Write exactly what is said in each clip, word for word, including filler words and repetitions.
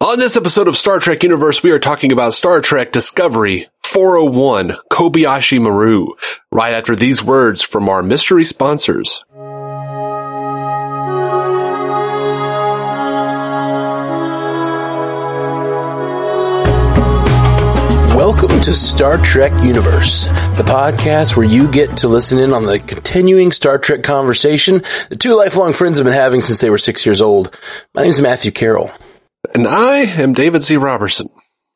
On this episode of Star Trek Universe, we are talking about Star Trek Discovery four oh one, Kobayashi Maru, right after these words from our mystery sponsors. Welcome to Star Trek Universe, the podcast where you get to listen in on the continuing Star Trek conversation the two lifelong friends have been having since they were six years old. My name is Matthew Carroll. And I am David C. Robertson.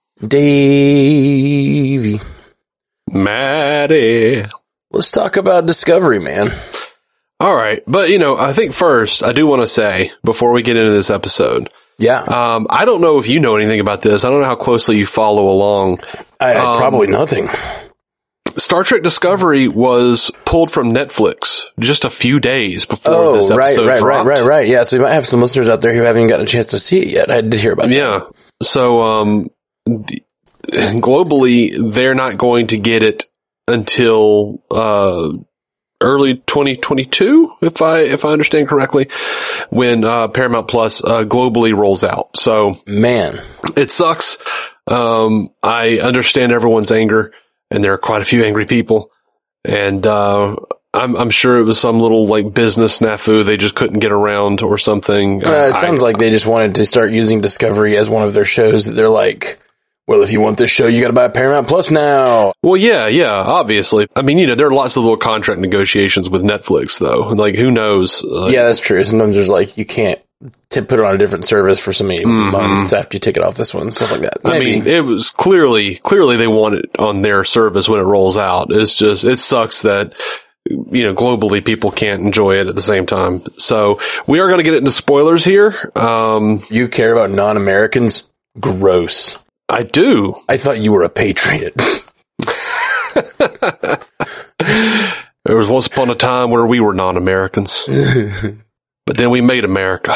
Davey. Maddie. Let's talk about Discovery, man. All right. But, you know, I think first, I do want to say, before we get into this episode, yeah. Um, I don't know if you know anything about this. I don't know how closely you follow along. I, I um, probably nothing. Star Trek Discovery was pulled from Netflix just a few days before oh, this episode right, right, dropped. right, right, right. Yeah, so you might have some listeners out there who haven't even gotten a chance to see it yet. I did hear about that. Yeah. So, um, the, globally, they're not going to get it until, uh, early twenty twenty-two, if I, if I understand correctly, when, uh, Paramount Plus, uh, globally rolls out. So, man, it sucks. Um, I understand everyone's anger, and there are quite a few angry people. And, uh, I'm, I'm sure it was some little, like, business snafu they just couldn't get around or something. Uh, it sounds I, like they just wanted to start using Discovery as one of their shows that they're like, well, if you want this show, you gotta buy Paramount Plus now. Well, yeah, yeah, obviously. I mean, you know, there are lots of little contract negotiations with Netflix, though. Like, who knows? Uh, yeah, that's true. Sometimes there's like, you can't to put it on a different service for so many mm-hmm. months after you take it off this one, stuff like that. Maybe. I mean, it was clearly, clearly they want it on their service when it rolls out. It's just, it sucks that, you know, globally people can't enjoy it at the same time. So we are going to get into spoilers here. Um, you care about non-Americans? Gross. I do. I thought you were a patriot. There was once upon a time where we were non-Americans. But then we made America.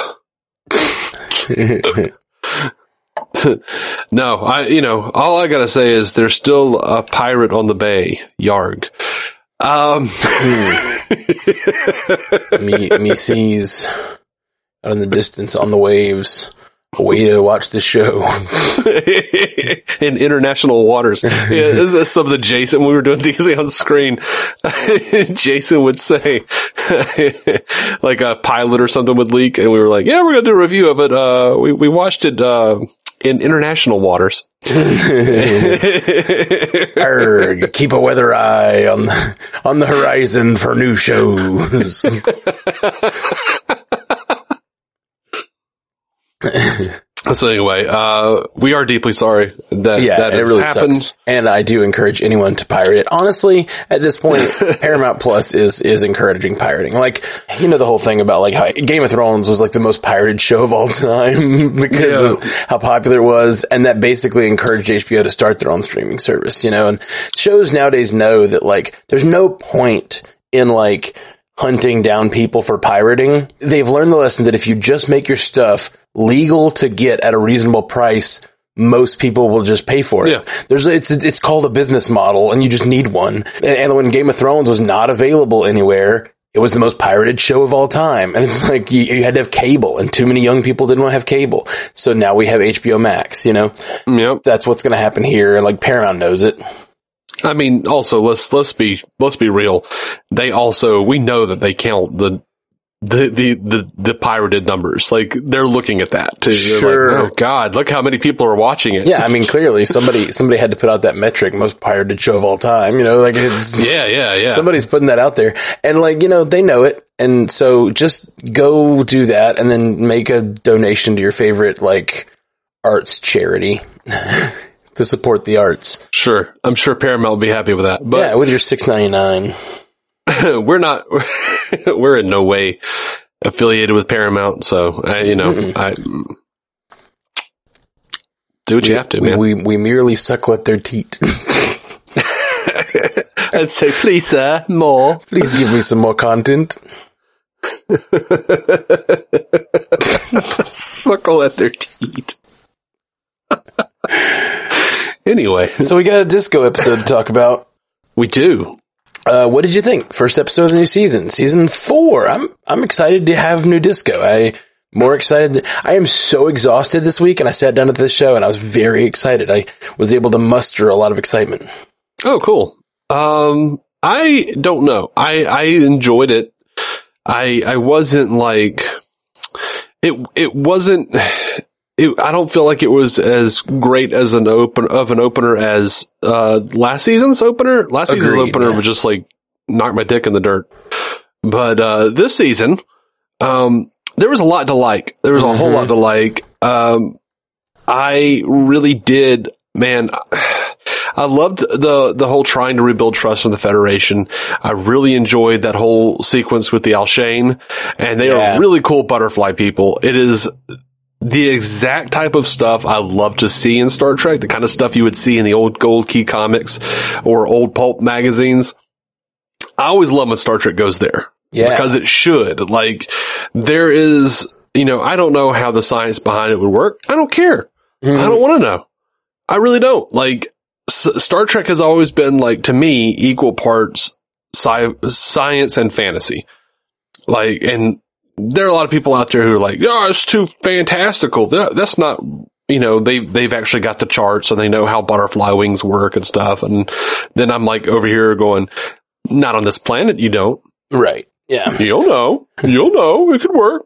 No, I, you know, all I gotta say is there's still a pirate on the bay. Yarg. Um, me, me sees out in the distance on the waves. A way to watch the show. In international waters. Yeah, this is something Jason, when we were doing D C on the screen, Jason would say, like a pilot or something would leak, and we were like, yeah, we're going to do a review of it. Uh, we, we watched it, uh, in international waters. Arrgh, keep a weather eye on the, on the horizon for new shows. So anyway, uh, we are deeply sorry that yeah, that it has really happened. Sucks. And I do encourage anyone to pirate it. Honestly, at this point, Paramount Plus is, is encouraging pirating. Like, you know, the whole thing about like how Game of Thrones was like the most pirated show of all time because yeah. of how popular it was. And that basically encouraged H B O to start their own streaming service, you know, and shows nowadays know that like, there's no point in like, hunting down people for pirating. They've learned the lesson that if you just make your stuff legal to get at a reasonable price, most people will just pay for it. Yeah. There's, it's, it's called a business model and you just need one. And when Game of Thrones was not available anywhere, it was the most pirated show of all time. And it's like you, you had to have cable and too many young people didn't want to have cable. So now we have H B O Max, you know? Yep. That's what's going to happen here. And like Paramount knows it. I mean, also, let's, let's be, let's be real. They also, we know that they count the, the, the, the, the pirated numbers. Like, they're looking at that too. Sure. Like, oh God, look how many people are watching it. Yeah. I mean, clearly somebody, somebody had to put out that metric, most pirated show of all time, you know, like it's, yeah, yeah, yeah. Somebody's putting that out there and like, you know, they know it. And so just go do that and then make a donation to your favorite, like, arts charity. To support the arts. Sure. I'm sure Paramount will be happy with that. But yeah, with your six ninety-nine. We're not, we're in no way affiliated with Paramount. So, I, you know, Mm-mm. I do what we, you have to, we, man. We, we merely suckle at their teat. I'd say, please, sir, more. Please give me some more content. Suckle at their teat. Anyway. So we got a disco episode to talk about. We do. Uh, what did you think? First episode of the new season. Season four. I'm, I'm excited to have new disco. I More excited. Than, I am so exhausted this week, and I sat down at this show, and I was very excited. I was able to muster a lot of excitement. Oh, cool. Um, I don't know. I, I enjoyed it. I, I wasn't like, it, it wasn't, it, I don't feel like it was as great as an open, of an opener as, uh, last season's opener. Last Agreed, season's opener yeah. was just like, knock my dick in the dirt. But, uh, this season, um, there was a lot to like. There was a mm-hmm. whole lot to like. Um, I really did, man. I loved the, the whole trying to rebuild trust in the Federation. I really enjoyed that whole sequence with the Alshane, and they yeah. are really cool butterfly people. It is the exact type of stuff I love to see in Star Trek, the kind of stuff you would see in the old Gold Key comics or old pulp magazines. I always love when Star Trek goes there. Yeah. Because it should. Like, there is, you know, I don't know how the science behind it would work. I don't care. Mm-hmm. I don't want to know. I really don't. Like, S- Star Trek has always been, like, to me, equal parts sci- science and fantasy. Like, and there are a lot of people out there who are like, oh, it's too fantastical. That, that's not, you know, they, they've actually got the charts and they know how butterfly wings work and stuff. And then I'm like over here going, not on this planet, you don't. Right. Yeah. You'll know. You'll know. It could work.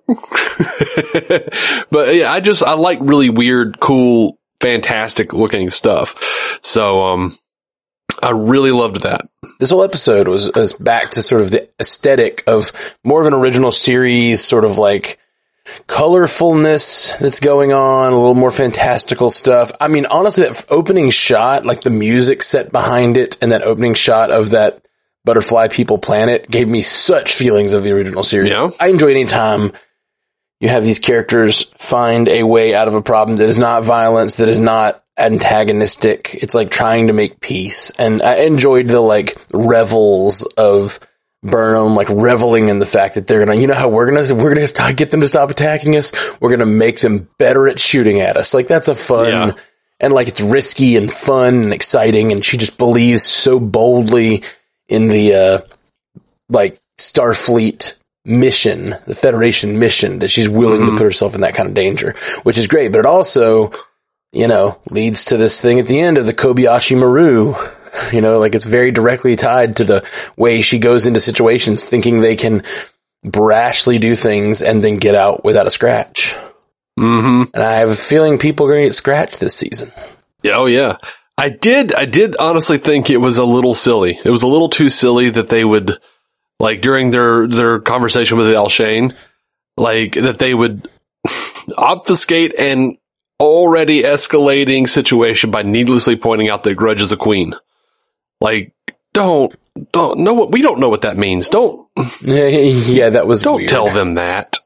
But yeah, I just, I like really weird, cool, fantastic looking stuff. So, um, I really loved that. This whole episode was, was back to sort of the aesthetic of more of an original series, sort of like colorfulness that's going on, a little more fantastical stuff. I mean, honestly, that opening shot, like the music set behind it and that opening shot of that Butterfly People planet gave me such feelings of the original series. Yeah. I enjoy any time you have these characters find a way out of a problem that is not violence, that is not antagonistic. It's like trying to make peace. And I enjoyed the like revels of Burnham, like reveling in the fact that they're gonna, you know how we're gonna, we're gonna stop, get them to stop attacking us. We're gonna make them better at shooting at us. Like that's a fun, yeah. and like it's risky and fun and exciting. And she just believes so boldly in the, uh, like Starfleet mission, the Federation mission, that she's willing mm-hmm. to put herself in that kind of danger, which is great. But it also, you know, leads to this thing at the end of the Kobayashi Maru. You know, like it's very directly tied to the way she goes into situations thinking they can brashly do things and then get out without a scratch. Mm-hmm. And I have a feeling people are going to get scratched this season. Yeah, oh yeah. I did, I did honestly think it was a little silly. It was a little too silly that they would, like during their, their conversation with Alshane, like that they would obfuscate an already escalating situation by needlessly pointing out that Grudge is a queen. Like, don't, don't know what, we don't know what that means. Don't. Yeah, that was Don't weird. tell them that.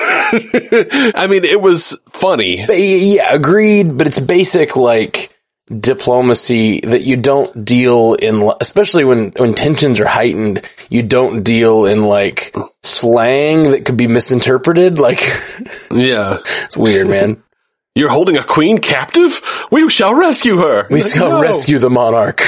I mean, it was funny. But yeah, agreed, but it's basic, like, diplomacy that you don't deal in, especially when, when tensions are heightened, you don't deal in, like, slang that could be misinterpreted. Like, yeah. It's weird, man. You're holding a queen captive? We shall rescue her. We like, shall no. rescue the monarch.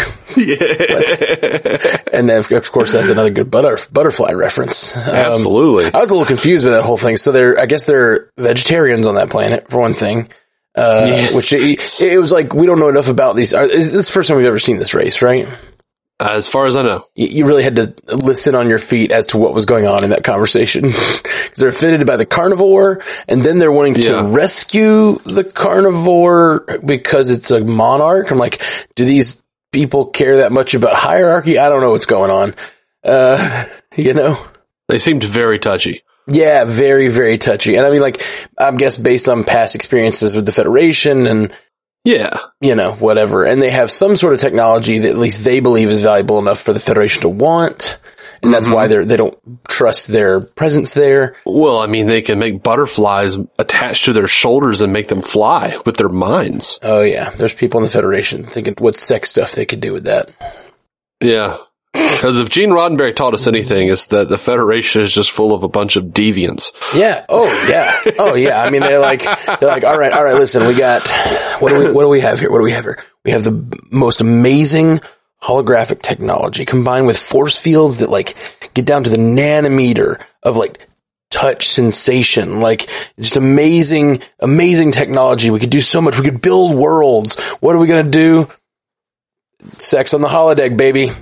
Yeah. And then, of course, that's another good butter, butterfly reference. Absolutely. Um, I was a little confused by that whole thing. So they're, I guess they're vegetarians on that planet, for one thing. Uh, yeah. Which it, it was like, we don't know enough about these. This is the first time we've ever seen this race, right? Uh, as far as I know. You, you really had to listen on your feet as to what was going on in that conversation. Because they're offended by the carnivore, and then they're wanting yeah. to rescue the carnivore because it's a monarch. I'm like, do these people care that much about hierarchy? I don't know what's going on. Uh, you know? They seemed very touchy. Yeah, very, very touchy. And I mean, like, I guess based on past experiences with the Federation and, yeah, you know, whatever. And they have some sort of technology that at least they believe is valuable enough for the Federation to want. And that's mm-hmm. why they're, they don't trust their presence there. Well, I mean, they can make butterflies attached to their shoulders and make them fly with their minds. Oh, yeah. There's people in the Federation thinking what sex stuff they could do with that. Yeah. Because if Gene Roddenberry taught us anything, it's that the Federation is just full of a bunch of deviants. Yeah. Oh, yeah. Oh, yeah. I mean, they're like, they're like, all right, all right, listen, we got, what do we, what do we have here? What do we have here? We have the most amazing holographic technology combined with force fields that like get down to the nanometer of like touch sensation. Like, just amazing, amazing technology. We could do so much. We could build worlds. What are we going to do? Sex on the holodeck, baby.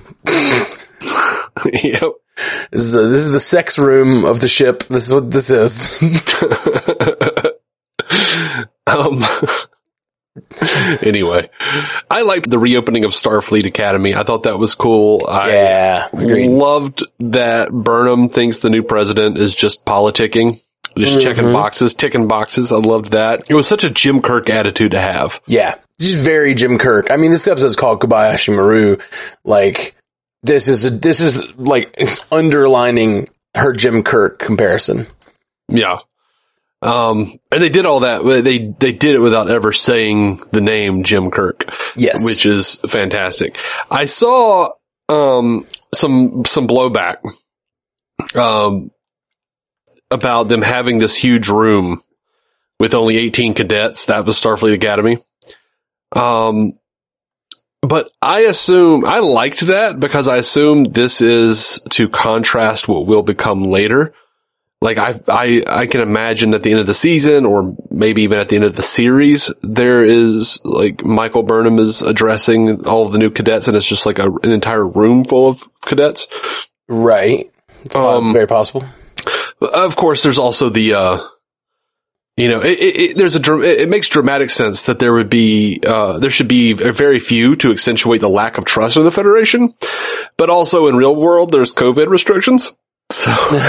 Yep. This is, a, this is the sex room of the ship. This is what this is. um, anyway, I liked the reopening of Starfleet Academy. I thought that was cool. I yeah, agreed. loved that Burnham thinks the new president is just politicking, just mm-hmm. checking boxes, ticking boxes. I loved that. It was such a Jim Kirk attitude to have. Yeah, just very Jim Kirk. I mean, this episode's called Kobayashi Maru. Like, this is a, this is like underlining her Jim Kirk comparison. Yeah. Um, and they did all that. They, they did it without ever saying the name Jim Kirk. Yes. Which is fantastic. I saw, um, some, some blowback, um, about them having this huge room with only eighteen cadets. That was Starfleet Academy. Um, but I assume, I liked that because I assume this is to contrast what will become later. Like, I, I, I can imagine at the end of the season, or maybe even at the end of the series, there is, like, Michael Burnham is addressing all of the new cadets, and it's just like a, an entire room full of cadets. Right. It's um, very possible. Of course, there's also the, uh, you know, it, it, it there's a, it makes dramatic sense that there would be, uh, there should be very few to accentuate the lack of trust in the Federation, but also in real world, there's COVID restrictions. So,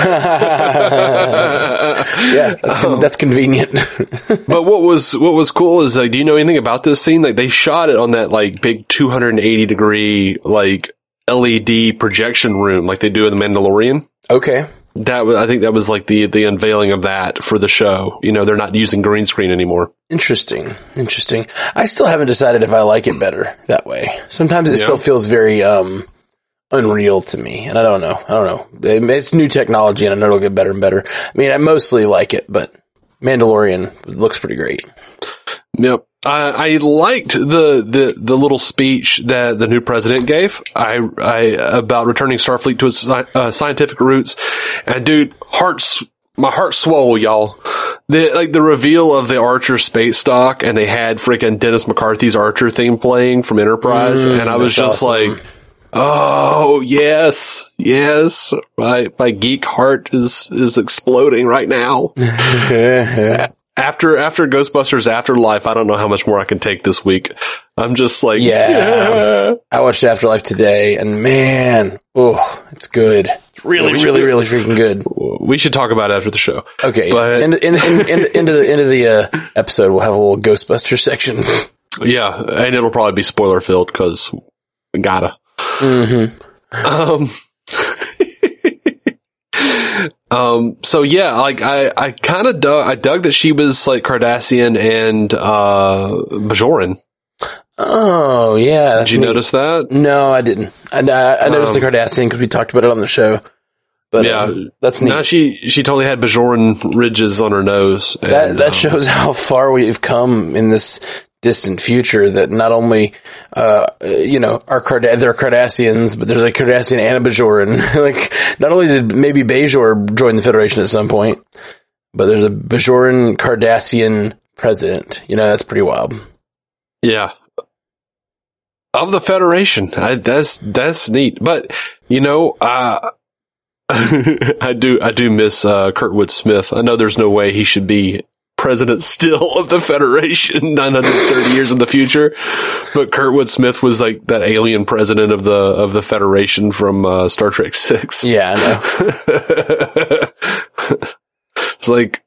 yeah, that's, con- that's convenient. But what was, what was cool is, like, do you know anything about this scene? Like, they shot it on that, like, big two hundred eighty degree, like, L E D projection room, like they do in The Mandalorian. Okay. That was, I think that was like the, the unveiling of that for the show. You know, they're not using green screen anymore. Interesting. Interesting. I still haven't decided if I like it better that way. Sometimes it yeah. still feels very, um, unreal to me, and I don't know. I don't know. It's new technology, and I know it'll get better and better. I mean, I mostly like it, but Mandalorian looks pretty great. Yep. I, I liked the, the, the little speech that the new president gave. I, I, about returning Starfleet to its uh, scientific roots. And dude, hearts, my heart swole, y'all. The, like the reveal of the Archer space stock, and they had freaking Dennis McCarthy's Archer theme playing from Enterprise, mm, and I was just awesome. like, oh, yes, yes. My, my geek heart is, is exploding right now. After, after Ghostbusters Afterlife, I don't know how much more I can take this week. I'm just like, yeah. yeah. I watched Afterlife today, and man, oh, it's good. It's really, yeah, really, really freaking good. We should talk about it after the show. Okay. But in, in, in, in, into the, into the, uh, episode, we'll have a little Ghostbusters section. Yeah. And it'll probably be spoiler filled because we gotta. Mm-hmm. Um, um, so yeah, like I, I kind of dug, I dug that she was like Cardassian and, uh, Bajoran. Oh, yeah. Did you neat. notice that? No, I didn't. I, I, I noticed um, the Cardassian because we talked about it on the show. But yeah, um, that's neat. Now she, she totally had Bajoran ridges on her nose. And, that, that um, shows how far we've come in this distant future, that not only, uh, you know, are Card- they're Cardassians, but there's a Cardassian and a Bajoran. Like, not only did maybe Bajor join the Federation at some point, but there's a Bajoran Cardassian president. You know, that's pretty wild. Yeah. Of the Federation. I, that's, that's neat. But, you know, uh, I do, I do miss, uh, Kurtwood Smith. I know there's no way he should be president still of the Federation nine hundred thirty years in the future, but Kurtwood Smith was like that alien president of the of the Federation from uh, Star Trek six. Yeah, I know. It's like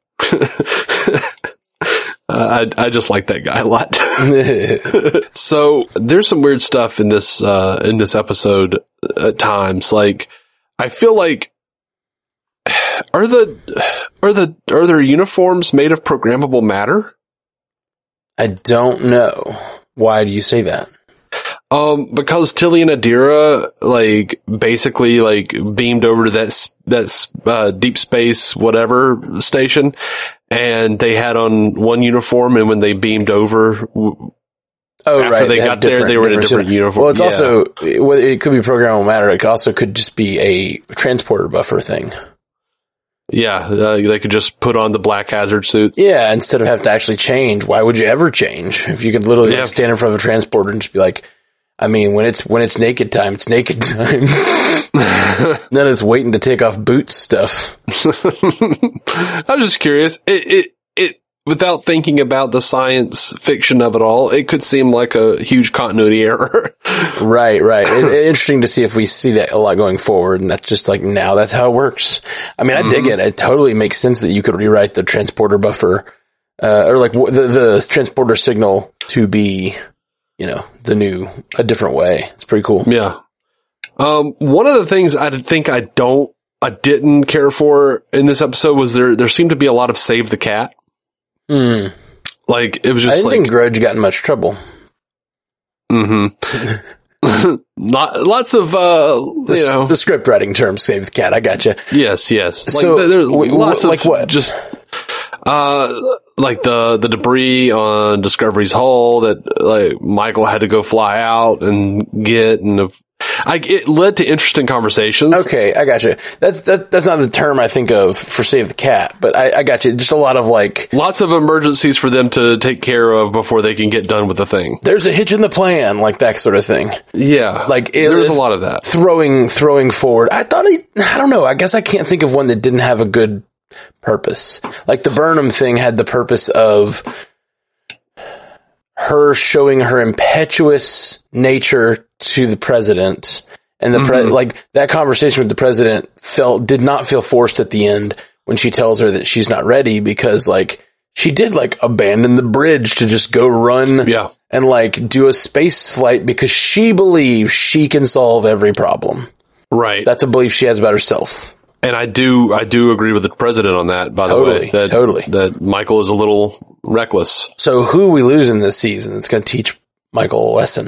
I I just like that guy a lot. So there's some weird stuff in this uh in this episode at times. Like, I feel like Are the, are the, are their uniforms made of programmable matter? I don't know. Why do you say that? Um, because Tilly and Adira, like, basically, like, beamed over to that, that, uh, deep space, whatever station, and they had on one uniform, and when they beamed over, Oh, after right. they, they got there, they were in a different uniform. Well, it's yeah. also, it could be programmable matter. It also could just be a transporter buffer thing. Yeah, uh, they could just put on the black hazard suits. Yeah, instead of have to actually change. Why would you ever change? If you could literally Yeah. like, stand in front of a transporter and just be like, I mean, when it's when it's naked time, it's naked time. Then it's waiting to take off boots stuff. I was just curious. It, it, it, without thinking about the science fiction of it all, it could seem like a huge continuity error. Right, right. It, it's interesting to see if we see that a lot going forward, and that's just like, now that's how it works. I mean, I mm-hmm. dig it. It totally makes sense that you could rewrite the transporter buffer, uh, or like the, the transporter signal to be, you know, the new, a different way. It's pretty cool. Yeah. Um, one of the things I think I don't, I didn't care for in this episode was there, there seemed to be a lot of save the cat. Mm. Like, it was just I didn't like, think Grudge got in much trouble. Mm-hmm. Not, lots of, uh, the, you know. The script writing term, save the cat. I gotcha. Yes, yes. Like, so, there's w- lots w- like of what? just, uh, like the, the debris on Discovery's hull that, like, Michael had to go fly out and get, and the, I, it led to interesting conversations. Okay, I got you. That's that, that's not the term I think of for save the cat, but I, I got you. Just a lot of like lots of emergencies for them to take care of before they can get done with the thing. There's a hitch in the plan, like that sort of thing. Yeah, like it, there's a lot of that throwing throwing forward. I thought I, I don't know. I guess I can't think of one that didn't have a good purpose. Like the Burnham thing had the purpose of her showing her impetuous nature to the president, and the pre- mm-hmm. like that conversation with the president felt did not feel forced at the end when she tells her that she's not ready, because like she did like abandon the bridge to just go run yeah. and like do a space flight because she believes she can solve every problem. Right. That's a belief she has about herself. And I do, I do agree with the president on that, by totally, the way. That, totally. That Michael is a little reckless. So who we lose in this season that's going to teach Michael a lesson?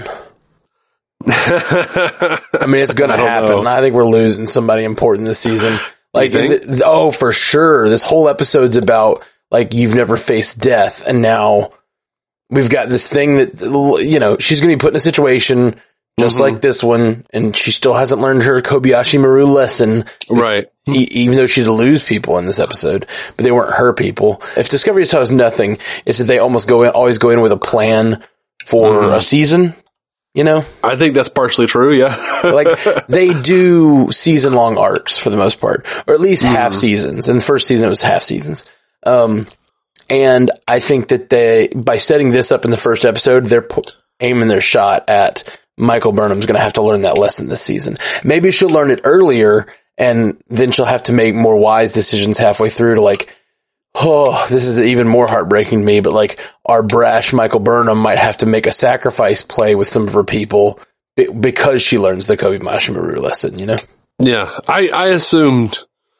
I mean, it's going to happen. Know. I think we're losing somebody important this season. Like, th- oh, for sure. This whole episode's about, like, you've never faced death. And now we've got this thing that, you know, she's going to be put in a situation just mm-hmm. like this one, and she still hasn't learned her Kobayashi Maru lesson. Right. E- even though she'd lose people in this episode, but they weren't her people. If Discovery taught us nothing, it's that they almost go in, always go in with a plan for mm-hmm. a season. You know? I think that's partially true, yeah. Like, they do season-long arcs for the most part, or at least mm. half seasons. In the first season, it was half seasons. Um, and I think that they, by setting this up in the first episode, they're po- aiming their shot at Michael Burnham's gonna have to learn that lesson this season. Maybe she'll learn it earlier, and then she'll have to make more wise decisions halfway through to like, oh, this is even more heartbreaking to me, but like our brash Michael Burnham might have to make a sacrifice play with some of her people b- because she learns the Kobayashi Maru lesson, you know? Yeah, I, I assumed,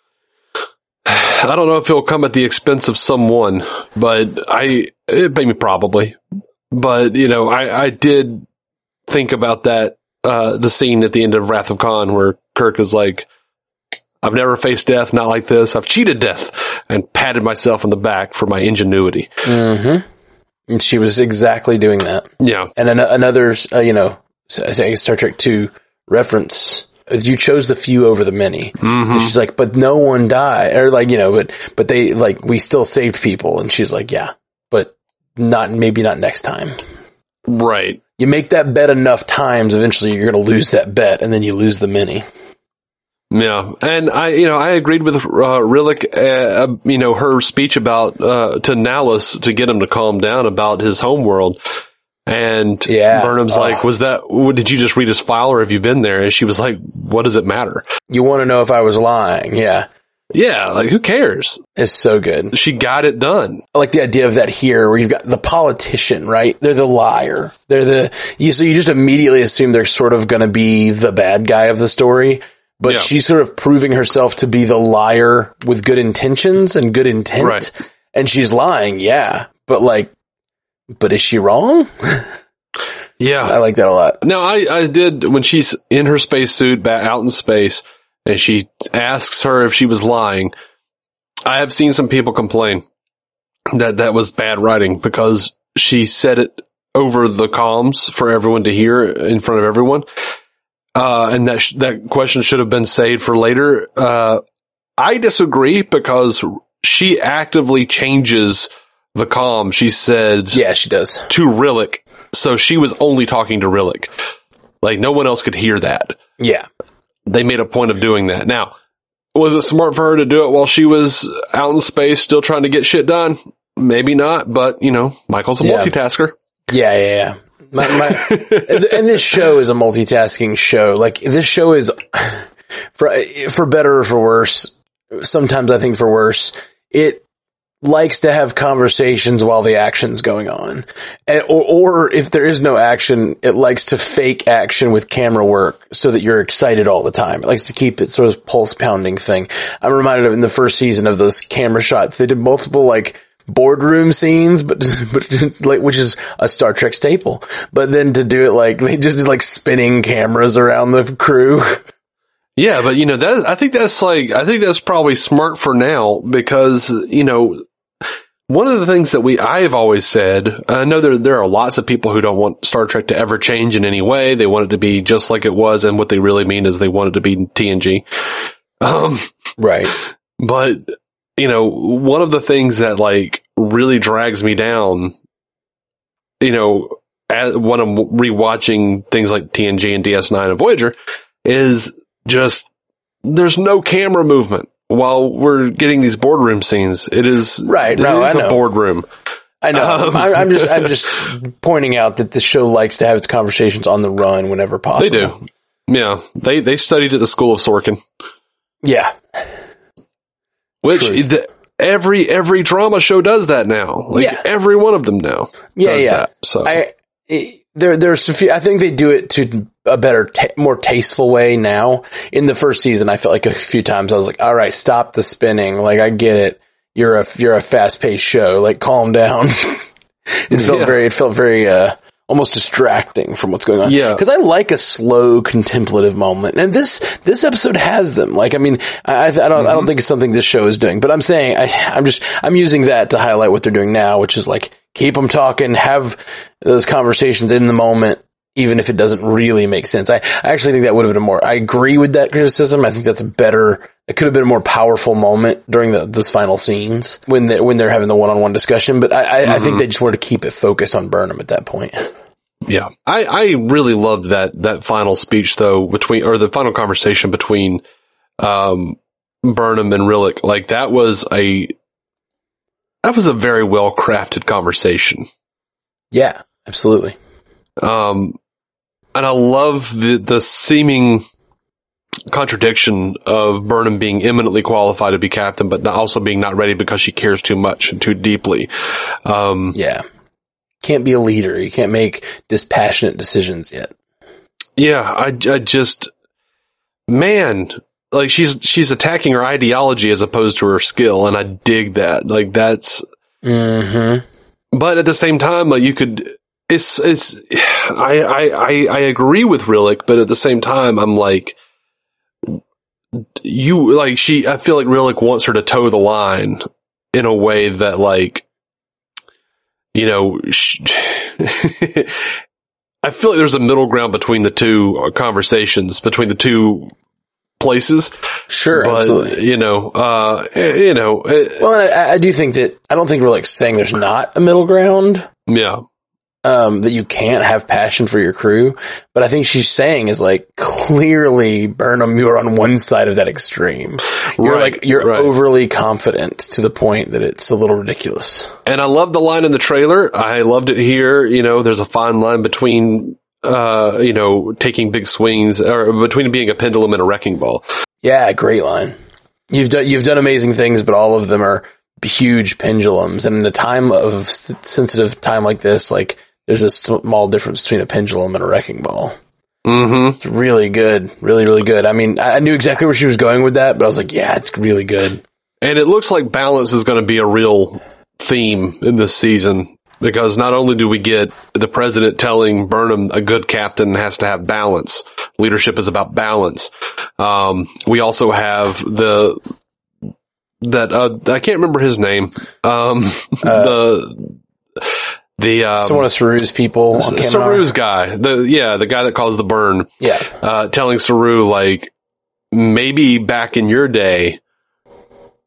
I don't know if it'll come at the expense of someone, but I, it maybe probably, but you know, I, I did think about that, uh, the scene at the end of Wrath of Khan where Kirk is like, I've never faced death, not like this. I've cheated death, and patted myself on the back for my ingenuity. Mm-hmm. And she was exactly doing that. Yeah. And an- another, uh, you know, Star Trek two reference, you chose the few over the many. Mm-hmm. And she's like, but no one died. Or like, you know, but, but they, like, we still saved people. And she's like, yeah, but not, maybe not next time. Right. You make that bet enough times, eventually you're going to lose that bet, and then you lose the many. Yeah, and I, you know, I agreed with uh, Rillick, uh, you know, her speech about uh, to Nallus to get him to calm down about his homeworld, and yeah. Burnham's oh. like, "Was that? Did you just read his file, or have you been there?" And she was like, "What does it matter? You want to know if I was lying?" Yeah, yeah, like who cares? It's so good. She got it done. I like the idea of that here, where you've got the politician, right? They're the liar. They're the you, so you just immediately assume they're sort of going to be the bad guy of the story. But yeah. she's sort of proving herself to be the liar with good intentions and good intent. Right. And she's lying, yeah. But like, but is she wrong? Yeah. I like that a lot. No, I, I did, when she's in her spacesuit back out in space and she asks her if she was lying, I have seen some people complain that that was bad writing because she said it over the comms for everyone to hear in front of everyone. Uh, and that, sh- that question should have been saved for later. Uh, I disagree because she actively changes the comm. She said, yeah, she does to Rillick. So she was only talking to Rillick. Like no one else could hear that. Yeah. They made a point of doing that. Now, was it smart for her to do it while she was out in space still trying to get shit done? Maybe not, but you know, Michael's a yeah. multitasker. Yeah, yeah, yeah. My, my, and this show is a multitasking show. Like this show is, for for better or for worse, sometimes I think for worse, it likes to have conversations while the action's going on. And, or, or if there is no action, it likes to fake action with camera work so that you're excited all the time. It likes to keep it sort of pulse pounding thing. I'm reminded of in the first season of those camera shots. They did multiple like boardroom scenes, but, but like, which is a Star Trek staple. But then to do it like, they just did like spinning cameras around the crew. Yeah, but you know, that, I think that's like, I think that's probably smart for now because, you know, one of the things that we, I have always said, I know there, there are lots of people who don't want Star Trek to ever change in any way. They want it to be just like it was. And what they really mean is they want it to be T N G. Um, right. But, you know, one of the things that like really drags me down, you know, as, when I'm rewatching things like T N G and D S nine and Voyager is just, there's no camera movement while we're getting these boardroom scenes. It is, right. It no, is I know. a boardroom. I know. Um, I'm, I'm just, I'm just pointing out that the show likes to have its conversations on the run whenever possible. They do. Yeah. They, they studied at the School of Sorkin. Yeah. Which the, every, every drama show does that now. Like yeah. every one of them now. Yeah. Does Yeah. That, so I, it, there, there's a few, I think they do it to a better, ta- more tasteful way now. In the first season, I felt like a few times I was like, all right, stop the spinning. Like, I get it. You're a, you're a fast paced show. Like, calm down. it felt yeah. very, it felt very, uh, almost distracting from what's going on. Yeah. Cause I like a slow contemplative moment. And this, this episode has them. Like, I mean, I, I don't, mm-hmm. I don't think it's something this show is doing, but I'm saying, I, I'm just, I'm using that to highlight what they're doing now, which is like, keep them talking, have those conversations in the moment, even if it doesn't really make sense. I, I actually think that would have been a more, I agree with that criticism. I think that's a better, it could have been a more powerful moment during the, those final scenes when they, when they're having the one-on-one discussion. But I, I, mm-hmm. I think they just wanted to keep it focused on Burnham at that point. Yeah. I, I really loved that, that final speech though between, or the final conversation between, um, Burnham and Rillick. Like that was a, that was a very well crafted conversation. Yeah, absolutely. Um, and I love the, the seeming contradiction of Burnham being eminently qualified to be captain, but also being not ready because she cares too much and too deeply. Um, yeah. Can't be a leader. You can't make dispassionate decisions yet. Yeah. I, I just, man, like she's, she's attacking her ideology as opposed to her skill. And I dig that. Like that's, mm-hmm. But at the same time, like you could, it's, it's, I, I, I, I agree with Rillick, but at the same time, I'm like, you, like she, I feel like Rillick wants her to toe the line in a way that like, you know, she, I feel like there's a middle ground between the two conversations, between the two places. Sure, but, absolutely. You know, uh, you know. Well, and I, I do think that, I don't think we're like saying there's not a middle ground. Yeah. Um, that you can't have passion for your crew. But I think she's saying is like, clearly, Burnham, you're on one side of that extreme. You're right, like, you're right. overly confident to the point that it's a little ridiculous. And I love the line in the trailer. I loved it here. You know, there's a fine line between, uh, you know, taking big swings, or between being a pendulum and a wrecking ball. Yeah, great line. You've done, you've done amazing things, but all of them are huge pendulums. And in a time of sensitive time like this, like, there's a small difference between a pendulum and a wrecking ball. Mm-hmm. It's really good. Really, really good. I mean, I knew exactly where she was going with that, but I was like, yeah, it's really good. And it looks like balance is going to be a real theme in this season, because not only do we get the president telling Burnham a good captain has to have balance. Leadership is about balance. Um, we also have the, that, uh, I can't remember his name. Um, uh, the, The, um, one of Saru's people. Saru's guy. The, yeah, the guy that caused the burn. Yeah. Uh, telling Saru, like, maybe back in your day,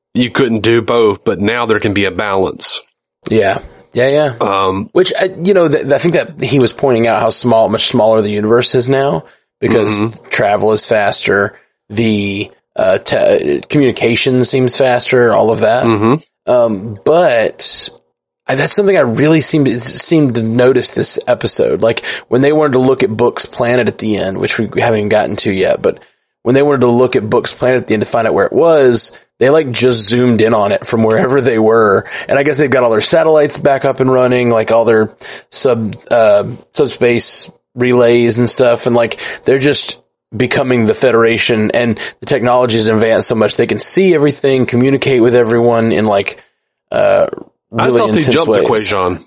you couldn't do both, but now there can be a balance. Yeah. Yeah, yeah. Um, Which, uh, you know, th- I think that he was pointing out how small, much smaller the universe is now because mm-hmm. travel is faster, the uh, te- communication seems faster, all of that. Mm-hmm. Um, but I, that's something I really seem to, seem to notice this episode. Like when they wanted to look at Book's planet at the end, which we haven't even gotten to yet, but when they wanted to look at Book's planet at the end to find out where it was, they like just zoomed in on it from wherever they were. And I guess they've got all their satellites back up and running, like all their sub, uh, subspace relays and stuff. And like, they're just becoming the Federation, and the technology is advanced so much they can see everything, communicate with everyone in like, uh, really I thought intense they jumped ways. to Quajon.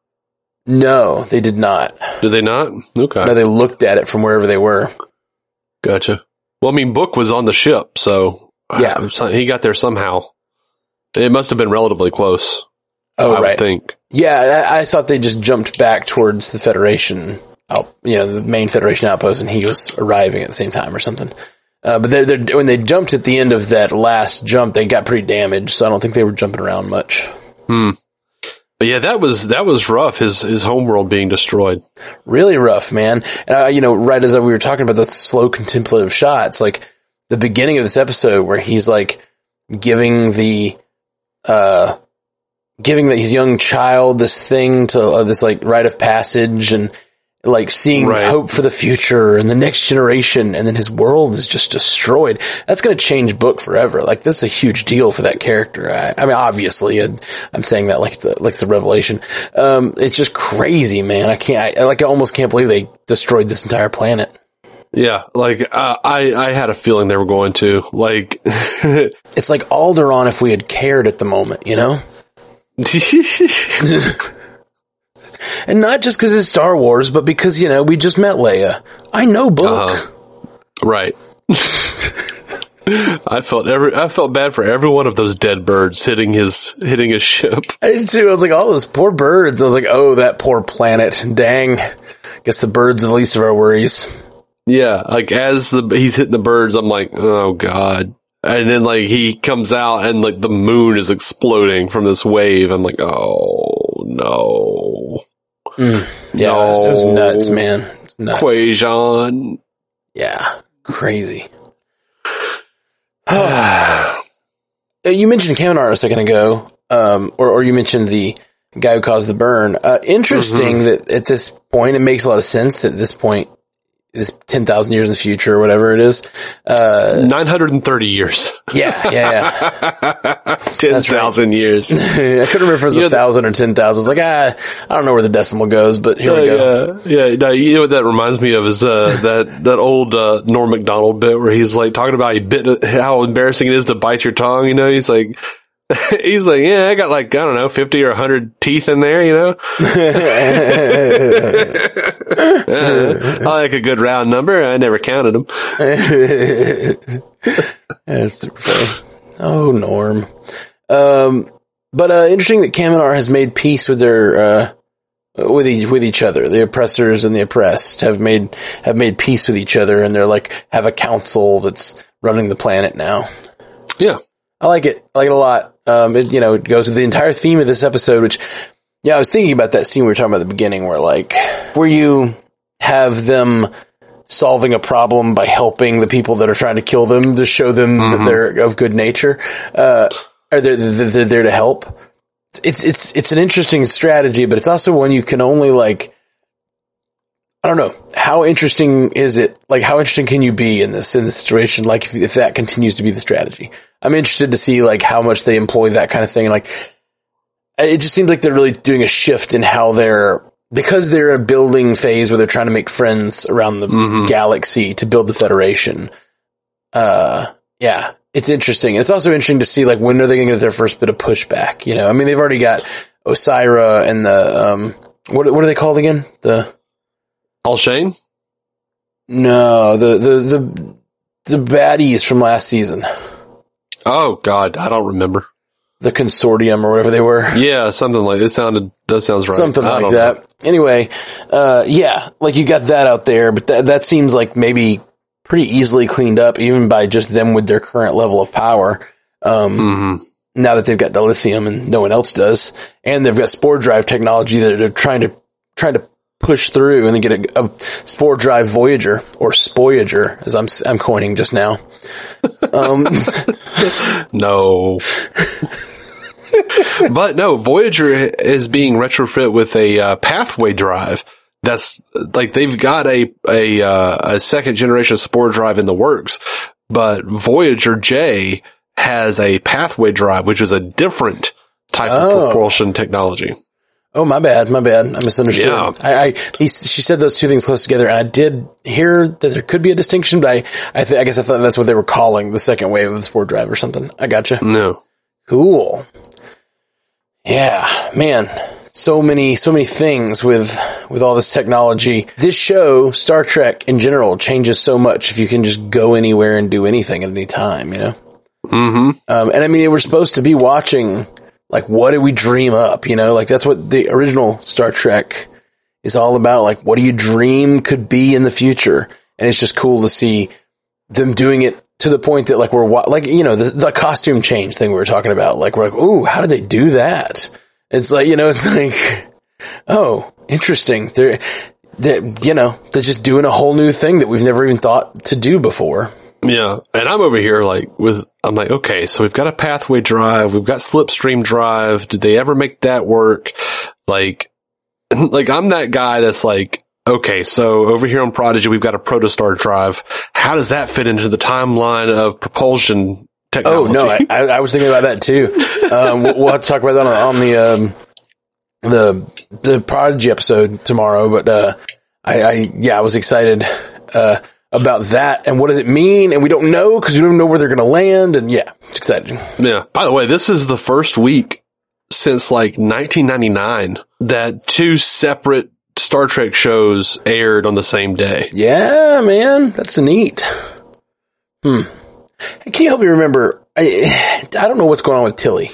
No, they did not. Did they not? Okay. No, they looked at it from wherever they were. Gotcha. Well, I mean, Book was on the ship, so yeah, uh, he got there somehow. It must have been relatively close. Oh, I right. would think. Yeah, I, I thought they just jumped back towards the Federation, out, you know, the main Federation outpost, and he was arriving at the same time or something. Uh, but they're, they're, when they jumped at the end of that last jump, they got pretty damaged, so I don't think they were jumping around much. Hmm. But yeah, that was, that was rough, his, his homeworld being destroyed. Really rough, man. And, uh, you know, right as we were talking about the slow contemplative shots, like the beginning of this episode where he's like giving the, uh, giving his young child this thing to, uh, this like rite of passage and like seeing right. hope for the future and the next generation, and then his world is just destroyed. That's going to change Book forever. Like this is a huge deal for that character. I, I mean, obviously, and I'm saying that like it's a, like it's a revelation. Um, it's just crazy, man. I can't, I, like, I almost can't believe they destroyed this entire planet. Yeah, like uh, I, I had a feeling they were going to. Like, it's like Alderaan if we had cared at the moment, you know. And not just because it's Star Wars, but because, you know, we just met Leia. I know Book. Uh-huh. Right. I felt every, I felt bad for every one of those dead birds hitting his, hitting his ship. I did too. I was like, all those poor birds. I was like, oh, that poor planet. Dang. Guess the birds are the least of our worries. Yeah. Like as the, he's hitting the birds, I'm like, oh God. And then like he comes out and like the moon is exploding from this wave. I'm like, oh no. Mm, yeah, no. it, was, it was nuts, man. It was nuts. Quajon. Yeah, crazy. You mentioned Kaminar a second ago, um, or, or you mentioned the guy who caused the burn. Uh, interesting mm-hmm. that at this point, it makes a lot of sense that at this point, is ten thousand years in the future or whatever it is. Uh, nine hundred thirty years. Yeah, yeah, yeah. ten thousand right. years. I couldn't remember if it was a thousand or ten thousand. It's like, ah, I don't know where the decimal goes, but here uh, we go. Yeah, yeah. No, you know what that reminds me of is, uh, that, that old, uh, Norm Macdonald bit where he's like talking about he bit, how embarrassing it is to bite your tongue, you know? He's like, he's like, yeah, I got like, I don't know, fifty or a hundred teeth in there, you know? uh, I like a good round number. I never counted them. That's super funny. Oh, Norm. Um, but, uh, interesting that Kaminar has made peace with their, uh, with each, with each other. The oppressors and the oppressed have made, have made peace with each other, and they're like, have a council that's running the planet now. Yeah. I like it. I like it a lot. Um, it, you know, it goes with the entire theme of this episode, which, yeah, I was thinking about that scene we were talking about at the beginning where like, where you have them solving a problem by helping the people that are trying to kill them to show them mm-hmm. that they're of good nature, uh, or they're, they're, they're there to help. It's, it's, it's an interesting strategy, but it's also one you can only like, I don't know. How interesting is it? Like, how interesting can you be in this, in this situation? Like, if, if that continues to be the strategy, I'm interested to see like how much they employ that kind of thing. And like, it just seems like they're really doing a shift in how they're, because they're a building phase where they're trying to make friends around the mm-hmm. galaxy to build the Federation. Uh, yeah, it's interesting. It's also interesting to see like when are they going to get their first bit of pushback? You know, I mean, they've already got Osira and the, um, what, what are they called again? The, Al-Shane? No, the, the, the, the baddies from last season. Oh God, I don't remember. The consortium or whatever they were. Yeah, something like it sounded, that sounds right. Something like that. Know. Anyway, uh, yeah, like you got that out there, but that, that seems like maybe pretty easily cleaned up even by just them with their current level of power. Um, mm-hmm. now that they've got dilithium and no one else does, and they've got spore drive technology that they're trying to trying to push through, and then get a, a spore drive Voyager or Spoyager, as I'm I'm coining just now. Um, no, but no, Voyager is being retrofit with a uh, pathway drive. That's like they've got a a uh, a second generation spore drive in the works, but Voyager J has a pathway drive, which is a different type oh. of propulsion technology. Oh, my bad, my bad. I misunderstood. Yeah. I, I he, she said those two things close together, and I did hear that there could be a distinction, but I, I, th- I guess I thought that's what they were calling the second wave of the spore drive or something. I gotcha. No. Cool. Yeah, man. So many, so many things with, with all this technology. This show, Star Trek in general, changes so much if you can just go anywhere and do anything at any time, you know? Mm-hmm. Um, and I mean, we're supposed to be watching, like, what did we dream up, you know? Like, that's what the original Star Trek is all about. Like, what do you dream could be in the future? And it's just cool to see them doing it to the point that, like, we're, wa- like, you know, the, the costume change thing we were talking about. Like, we're like, ooh, how did they do that? It's like, you know, it's like, oh, interesting. They're, they're, you know, they're just doing a whole new thing that we've never even thought to do before. Yeah. And I'm over here like with, I'm like, okay, so we've got a pathway drive. We've got slipstream drive. Did they ever make that work? Like, like I'm that guy that's like, okay, so over here on Prodigy, we've got a protostar drive. How does that fit into the timeline of propulsion technology? Oh, no, I, I was thinking about that too. Um, we'll, we'll have to talk about that on, on the, um, the, the Prodigy episode tomorrow, but, uh, I, I, yeah, I was excited, uh, about that and what does it mean? And we don't know because we don't know where they're going to land. And yeah, it's exciting. Yeah. By the way, this is the first week since like nineteen ninety-nine that two separate Star Trek shows aired on the same day. Yeah, man. That's neat. Hmm. Can you help me remember? I, I don't know what's going on with Tilly.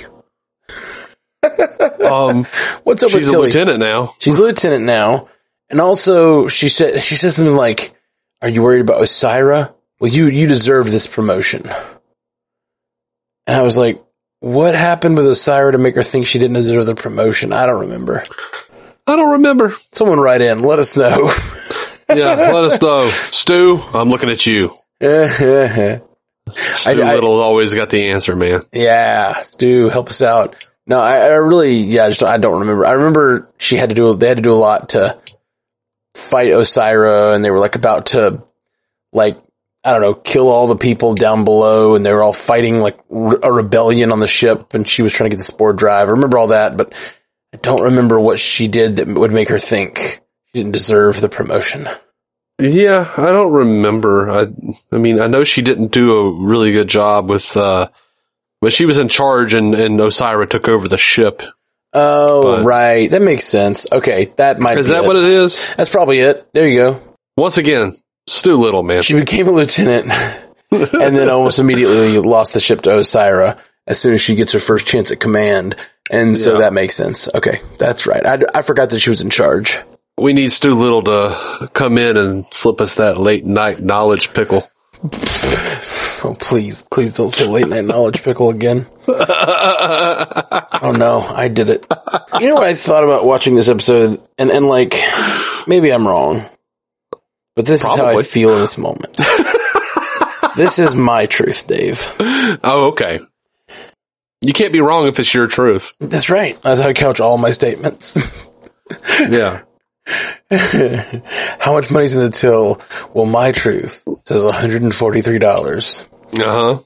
um, what's up with Tilly? She's a lieutenant now. She's a lieutenant now. And also she said, she said something like, are you worried about Osyraa? Well, you, you deserve this promotion. And I was like, what happened with Osyraa to make her think she didn't deserve the promotion? I don't remember. I don't remember. Someone write in. Let us know. Yeah, let us know. Stu, I'm looking at you. Stu I, I, Little always got the answer, man. Yeah, Stu, help us out. No, I, I really, yeah, I just, I don't remember. I remember she had to do, they had to do a lot to fight Osyraa, and they were like about to, like, I don't know, kill all the people down below, and they were all fighting like re- a rebellion on the ship, and she was trying to get the spore drive. I remember all that, but I don't remember what she did that would make her think she didn't deserve the promotion. Yeah, I don't remember. I, I mean, I know she didn't do a really good job with, uh, but she was in charge, and, and Osyraa took over the ship. Oh, but, right. That makes sense. Okay, that might is be that it. what it is? That's probably it. There you go. Once again, Stu Little, man. She became a lieutenant and then almost immediately lost the ship to Osyraa as soon as she gets her first chance at command. And so yeah. that makes sense. Okay, that's right. I, I forgot that she was in charge. We need Stu Little to come in and slip us that late night knowledge pickle. Oh, please, please don't say late night knowledge pickle again. Oh no, I did it. You know what I thought about watching this episode? And, and like, maybe I'm wrong, but this Probably. is how I feel in this moment. This is my truth, Dave. Oh, okay. You can't be wrong if it's your truth. That's right. That's how I couch all my statements. Yeah. How much money's in the till? Well, my truth says one hundred forty-three dollars. Uh-huh.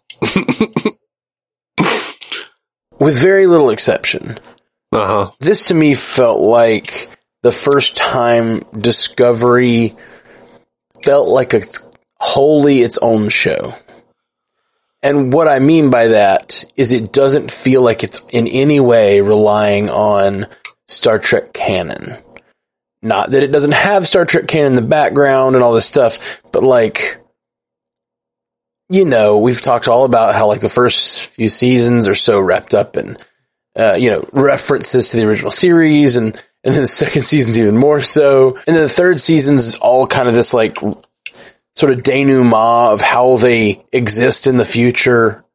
With very little exception. Uh-huh. This to me felt like the first time Discovery felt like a wholly its own show. And what I mean by that is it doesn't feel like it's in any way relying on Star Trek canon. Not that it doesn't have Star Trek canon in the background and all this stuff, but like, you know, we've talked all about how like the first few seasons are so wrapped up in, uh, you know, references to the original series, and, and then the second season's even more so. And then the third season's all kind of this like sort of denouement of how they exist in the future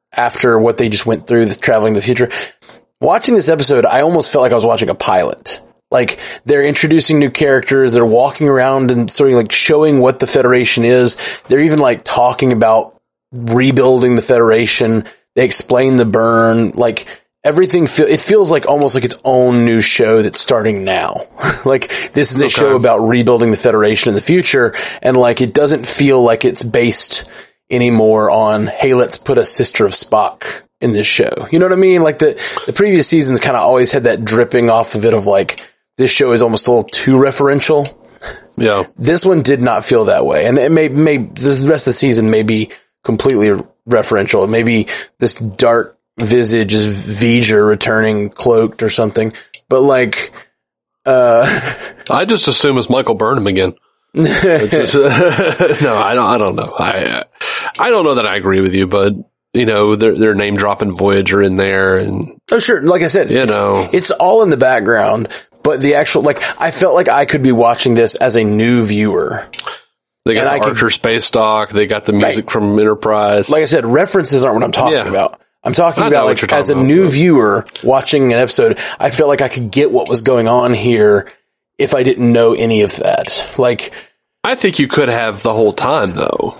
after what they just went through, the traveling to the future. Watching this episode, I almost felt like I was watching a pilot. Like, they're introducing new characters, they're walking around and sort of like showing what the Federation is. They're even like talking about rebuilding the Federation. They explain the burn, like, everything feel, it feels like almost like its own new show that's starting now. Like, this is a okay. show about rebuilding the Federation in the future, and like, it doesn't feel like it's based anymore on, hey, let's put a sister of Spock in this show. You know what I mean? Like, the, the previous seasons kind of always had that dripping off of it of like, this show is almost a little too referential. Yeah. This one did not feel that way. And it may, may, this, the rest of the season may be completely referential. Maybe this dark visage is V'ger returning cloaked or something. But like, uh, I just assume it's Michael Burnham again. Just, uh, no, I don't, I don't know. I, I don't know that I agree with you, but you know, they're, they're name dropping Voyager in there and. Oh, sure. Like I said, you it's, know, it's all in the background. But the actual, like, I felt like I could be watching this as a new viewer. They got the Archer could, space dock. They got the music right. from Enterprise. Like I said, references aren't what I'm talking yeah. about. I'm talking I about, like, talking as a about, new but. viewer watching an episode, I felt like I could get what was going on here if I didn't know any of that. Like, I think you could have the whole time, though.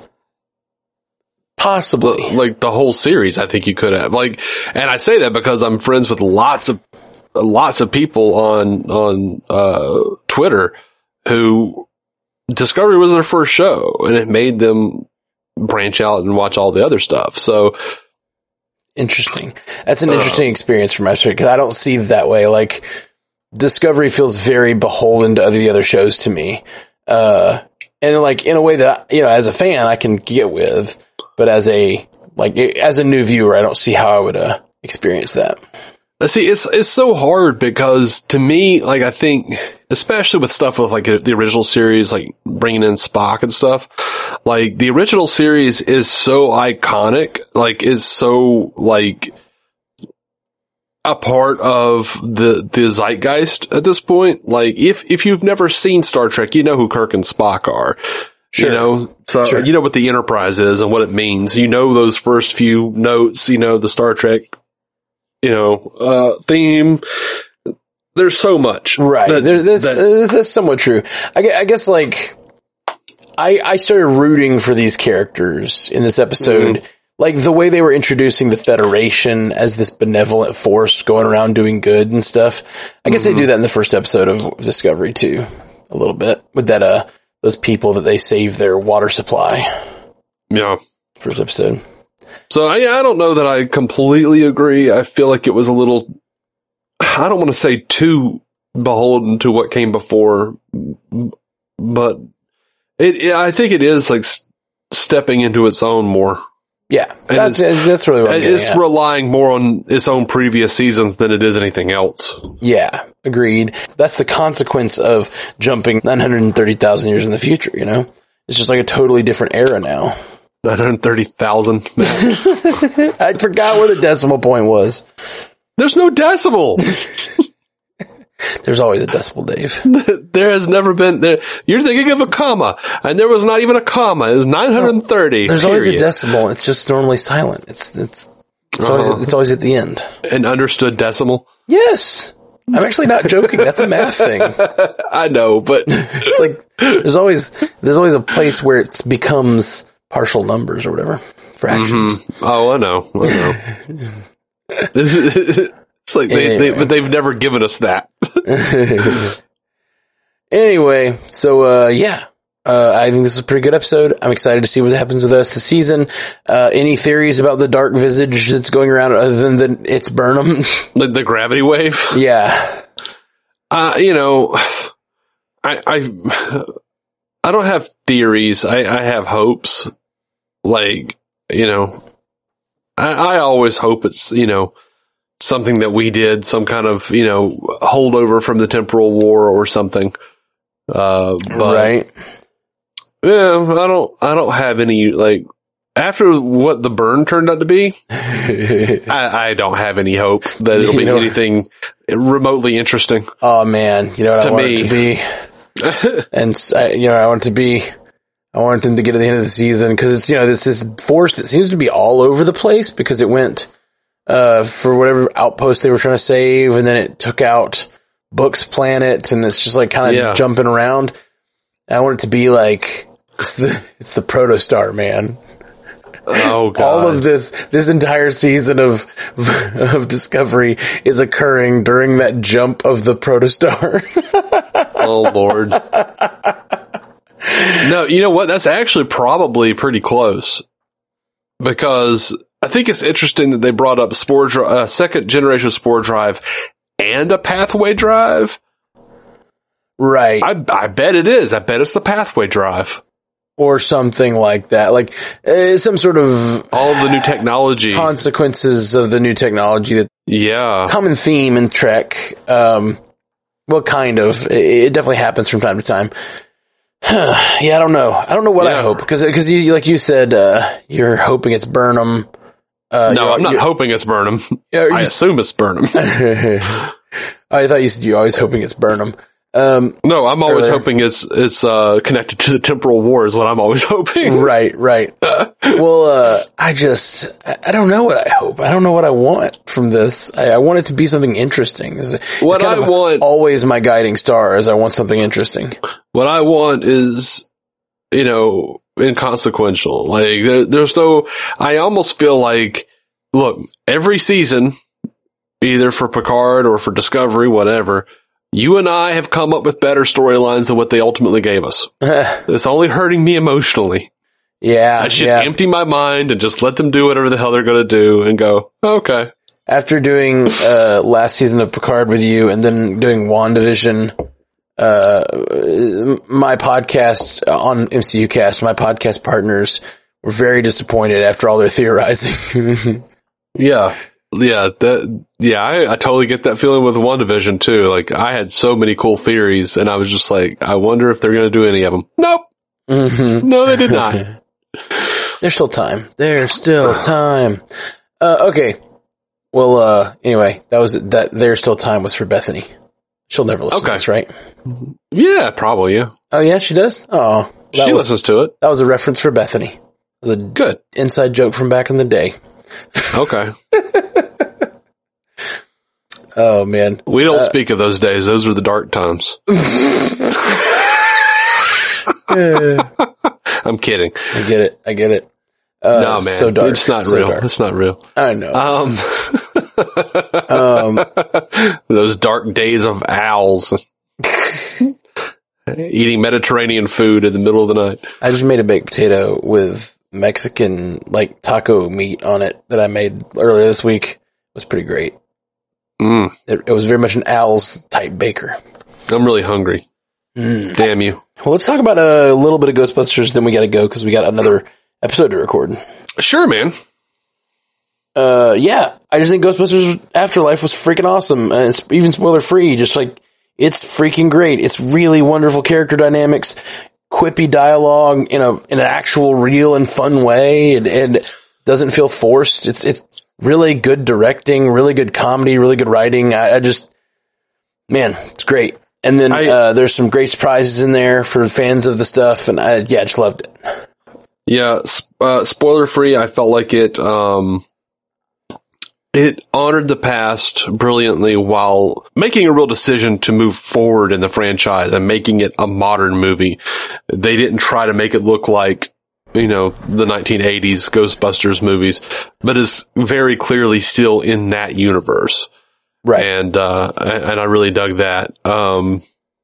Possibly. Like, the whole series, I think you could have. Like, and I say that because I'm friends with lots of lots of people on, on, uh, Twitter who Discovery was their first show and it made them branch out and watch all the other stuff. So interesting. That's an uh, interesting experience for my perspective because I don't see it that way. Like, Discovery feels very beholden to the other shows to me. Uh, and like in a way that, you know, as a fan, I can get with, but as a, like, as a new viewer, I don't see how I would, uh, experience that. See, it's, it's so hard because to me, like, I think, especially with stuff with like the original series, like bringing in Spock and stuff, like the original series is so iconic, like is so like a part of the, the zeitgeist at this point. Like if, if you've never seen Star Trek, you know who Kirk and Spock are. Sure. You know, so sure. you know what the Enterprise is and what it means. You know those first few notes, you know, the Star Trek, you know, uh, theme. There's so much. Right. That, there, that's, that, that's somewhat true. I, I guess, like, I, I started rooting for these characters in this episode. Mm-hmm. Like, the way they were introducing the Federation as this benevolent force going around doing good and stuff. I guess mm-hmm. they do that in the first episode of Discovery, too. A little bit. With that, uh, those people that they save their water supply. Yeah. First episode. So, I, I don't know that I completely agree. I feel like it was a little, I don't want to say too beholden to what came before, but it, it I think it is like s- stepping into its own more. Yeah, that's, that's really what I'm It's getting at. relying more on its own previous seasons than it is anything else. Yeah, agreed. That's the consequence of jumping nine hundred thirty thousand years in the future, you know? It's just like a totally different era now. nine hundred thirty thousand. I forgot where the decimal point was. There's no decimal. There's always a decimal, Dave. There has never been. There, you're thinking of a comma, and there was not even a comma. It was nine hundred thirty. There's period. always a decimal. It's just normally silent. It's it's it's uh-huh. always it's always at the end. An understood decimal. Yes, I'm actually not joking. That's a math thing. I know, but it's like there's always there's always a place where it becomes partial numbers or whatever, fractions. Mm-hmm. Oh, I know. I know. It's like they, anyway. they, but they've never given us that. Anyway, so, uh, yeah, uh, I think this is a pretty good episode. I'm excited to see what happens with us this season. Uh, any theories about the dark visage that's going around other than that it's Burnham? Like the gravity wave? Yeah. Uh, you know, I, I, I don't have theories. I, I have hopes. Like, you know, I, I always hope it's, you know, something that we did, some kind of, you know, holdover from the temporal war or something. Uh, but, right. Yeah, I don't, I don't have any, like, after what the burn turned out to be, I, I don't have any hope that it'll be you know, anything remotely interesting. Oh man, you know what I want me. it to be? And, I, you know, I want it to be, I I wanted them to get to the end of the season because it's, you know, this, this force that seems to be all over the place because it went, uh, for whatever outpost they were trying to save, and then it took out Book's planet, and it's just like kind of Yeah. jumping around. I want it to be like, it's the, it's the Protostar, man. Oh god. All of this, this entire season of, of Discovery is occurring during that jump of the Protostar. Oh Lord. No, you know what? That's actually probably pretty close, because I think it's interesting that they brought up spore dri- uh, second generation spore drive and a pathway drive. Right. I, I bet it is. I bet it's the pathway drive. Or something like that. Like, uh, some sort of All of the new technology. consequences of the new technology that Yeah. common theme in Trek. Um, well, kind of. It, it definitely happens from time to time. Yeah, I don't know. I don't know what Yeah. I hope because because you like you said uh, you're hoping it's Burnham. Uh, No, you're- I'm not you're- hoping it's Burnham. Yeah, you I just- assume it's Burnham. I thought you said you're always hoping it's Burnham. Um, No, I'm always Earlier. hoping it's it's uh, connected to the temporal war is what I'm always hoping. right, right. Well, uh, I just, I I don't know what I hope. I don't know what I want from this. I, I want it to be something interesting. It's, it's What kind I of want- always my guiding star is I want something interesting. What I want is, you know, inconsequential. Like there, there's no. I almost feel like, look, every season, either for Picard or for Discovery, whatever, you and I have come up with better storylines than what they ultimately gave us. It's only hurting me emotionally. Yeah, I should yeah. empty my mind and just let them do whatever the hell they're going to do and go, okay. After doing uh, last season of Picard with you and then doing WandaVision, uh, my podcast on M C U Cast, my podcast partners were very disappointed after all their theorizing. Yeah. Yeah. That, yeah. I, I totally get that feeling with WandaVision too. Like I had so many cool theories and I was just like, I wonder if they're going to do any of them. Nope. Mm-hmm. No, they did not. There's still time. There's still time. Uh, okay. Well, uh, anyway, that was, that there's still time was for Bethany. She'll never listen Okay. to this, right? Yeah, probably. Yeah. Oh yeah, she does? Oh. That She was, listens to it. that was a reference for Bethany. It was a Good. inside joke from back in the day. Okay. Oh man. We don't speak of those days. Those were the dark times. I'm kidding. I get it. I get it. Uh, No, man. it's so dark. It's not So real. dark. It's not real. I know. Um, Um, those dark days of owls eating Mediterranean food in the middle of the night. I just made a baked potato with Mexican, like, taco meat on it that I made earlier this week. It was pretty great. Mm, It, it was very much an Al's type baker. I'm really hungry. Mm. Damn you. Well, let's talk about a little bit of Ghostbusters, then we gotta go because we got another episode to record. Sure, man. Uh, yeah, I just think Ghostbusters Afterlife was freaking awesome. Uh, it's even spoiler free, just like, it's freaking great. It's really wonderful character dynamics, quippy dialogue in a, in an actual real and fun way, and, and doesn't feel forced. It's, it's really good directing, really good comedy, really good writing. I, I just, man, it's great. And then, I- uh, there's some great surprises in there for fans of the stuff, and I, yeah, I just loved it. Yeah, sp- uh, spoiler free. I felt like it, um, it honored the past brilliantly while making a real decision to move forward in the franchise and making it a modern movie. They didn't try to make it look like, you know, the nineteen eighties Ghostbusters movies, but is very clearly still in that universe. Right. And, uh, and I really dug that. Um,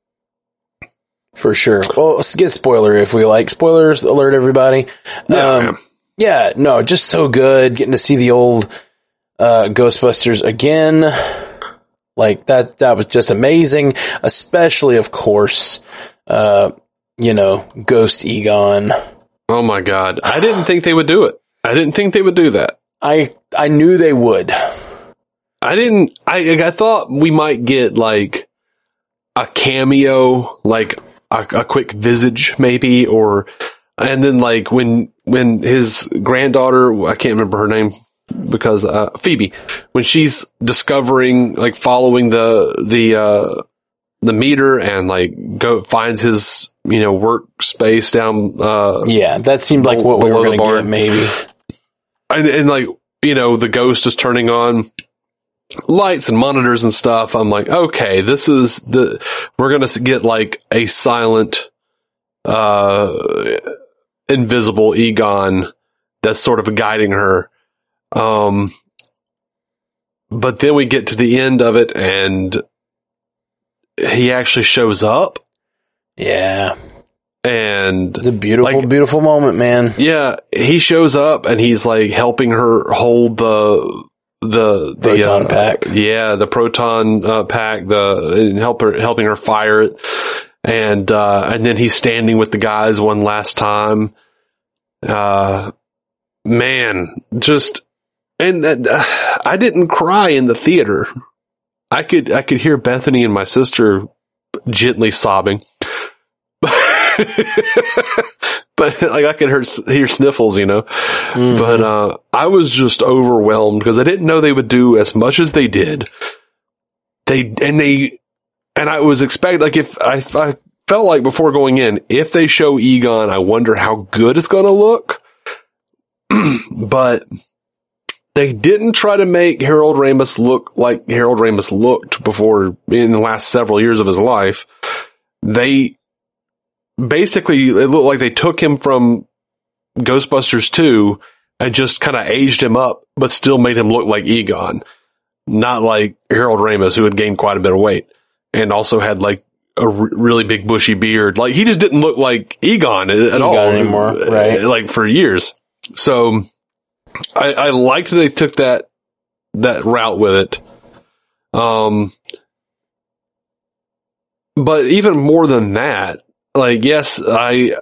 For sure. Well, let's get spoiler if we like. Spoilers alert, everybody. yeah, Um, yeah, no, just so good getting to see the old uh, Ghostbusters again. Like that, that was just amazing. Especially, of course, uh, you know, Ghost Egon. oh my God. I didn't think they would do it. I didn't think they would do that. I I knew they would. I didn't, I, I thought we might get like a cameo, like a, a quick visage maybe, or, and then like when, when his granddaughter, I can't remember her name because, uh, Phoebe, when she's discovering, like following the, the, uh, the meter and like go finds his, you know, workspace down, uh, yeah, that seemed like what we were going to get, maybe. And, and like, you know, the ghost is turning on lights and monitors and stuff. I'm like, okay, this is the, we're going to get like a silent, uh, invisible Egon that's sort of guiding her. Um, but then we get to the end of it and he actually shows up. Yeah. And it's a beautiful, like, beautiful moment, man. Yeah. He shows up and he's like helping her hold the, the, the proton uh, pack. Yeah. The proton uh, pack, the, and help her, helping her fire it. And, uh, and then he's standing with the guys one last time. Uh, man, just, and uh, I didn't cry in the theater. I could, I could hear Bethany and my sister gently sobbing. But like I could hear, hear sniffles, you know, mm-hmm. but, uh, I was just overwhelmed because I didn't know they would do as much as they did. They, and they, and I was expecting, like if I, I felt like before going in, if they show Egon, I wonder how good it's going to look. But they didn't try to make Harold Ramis look like Harold Ramis looked before in the last several years of his life. They basically, it looked like they took him from Ghostbusters two and just kind of aged him up, but still made him look like Egon. Not like Harold Ramis, who had gained quite a bit of weight and also had like a r- really big bushy beard. Like he just didn't look like Egon at, at Egon all anymore, right? Like for years. So I, I liked that they took that, that route with it. Um, but even more than that, like, yes, I,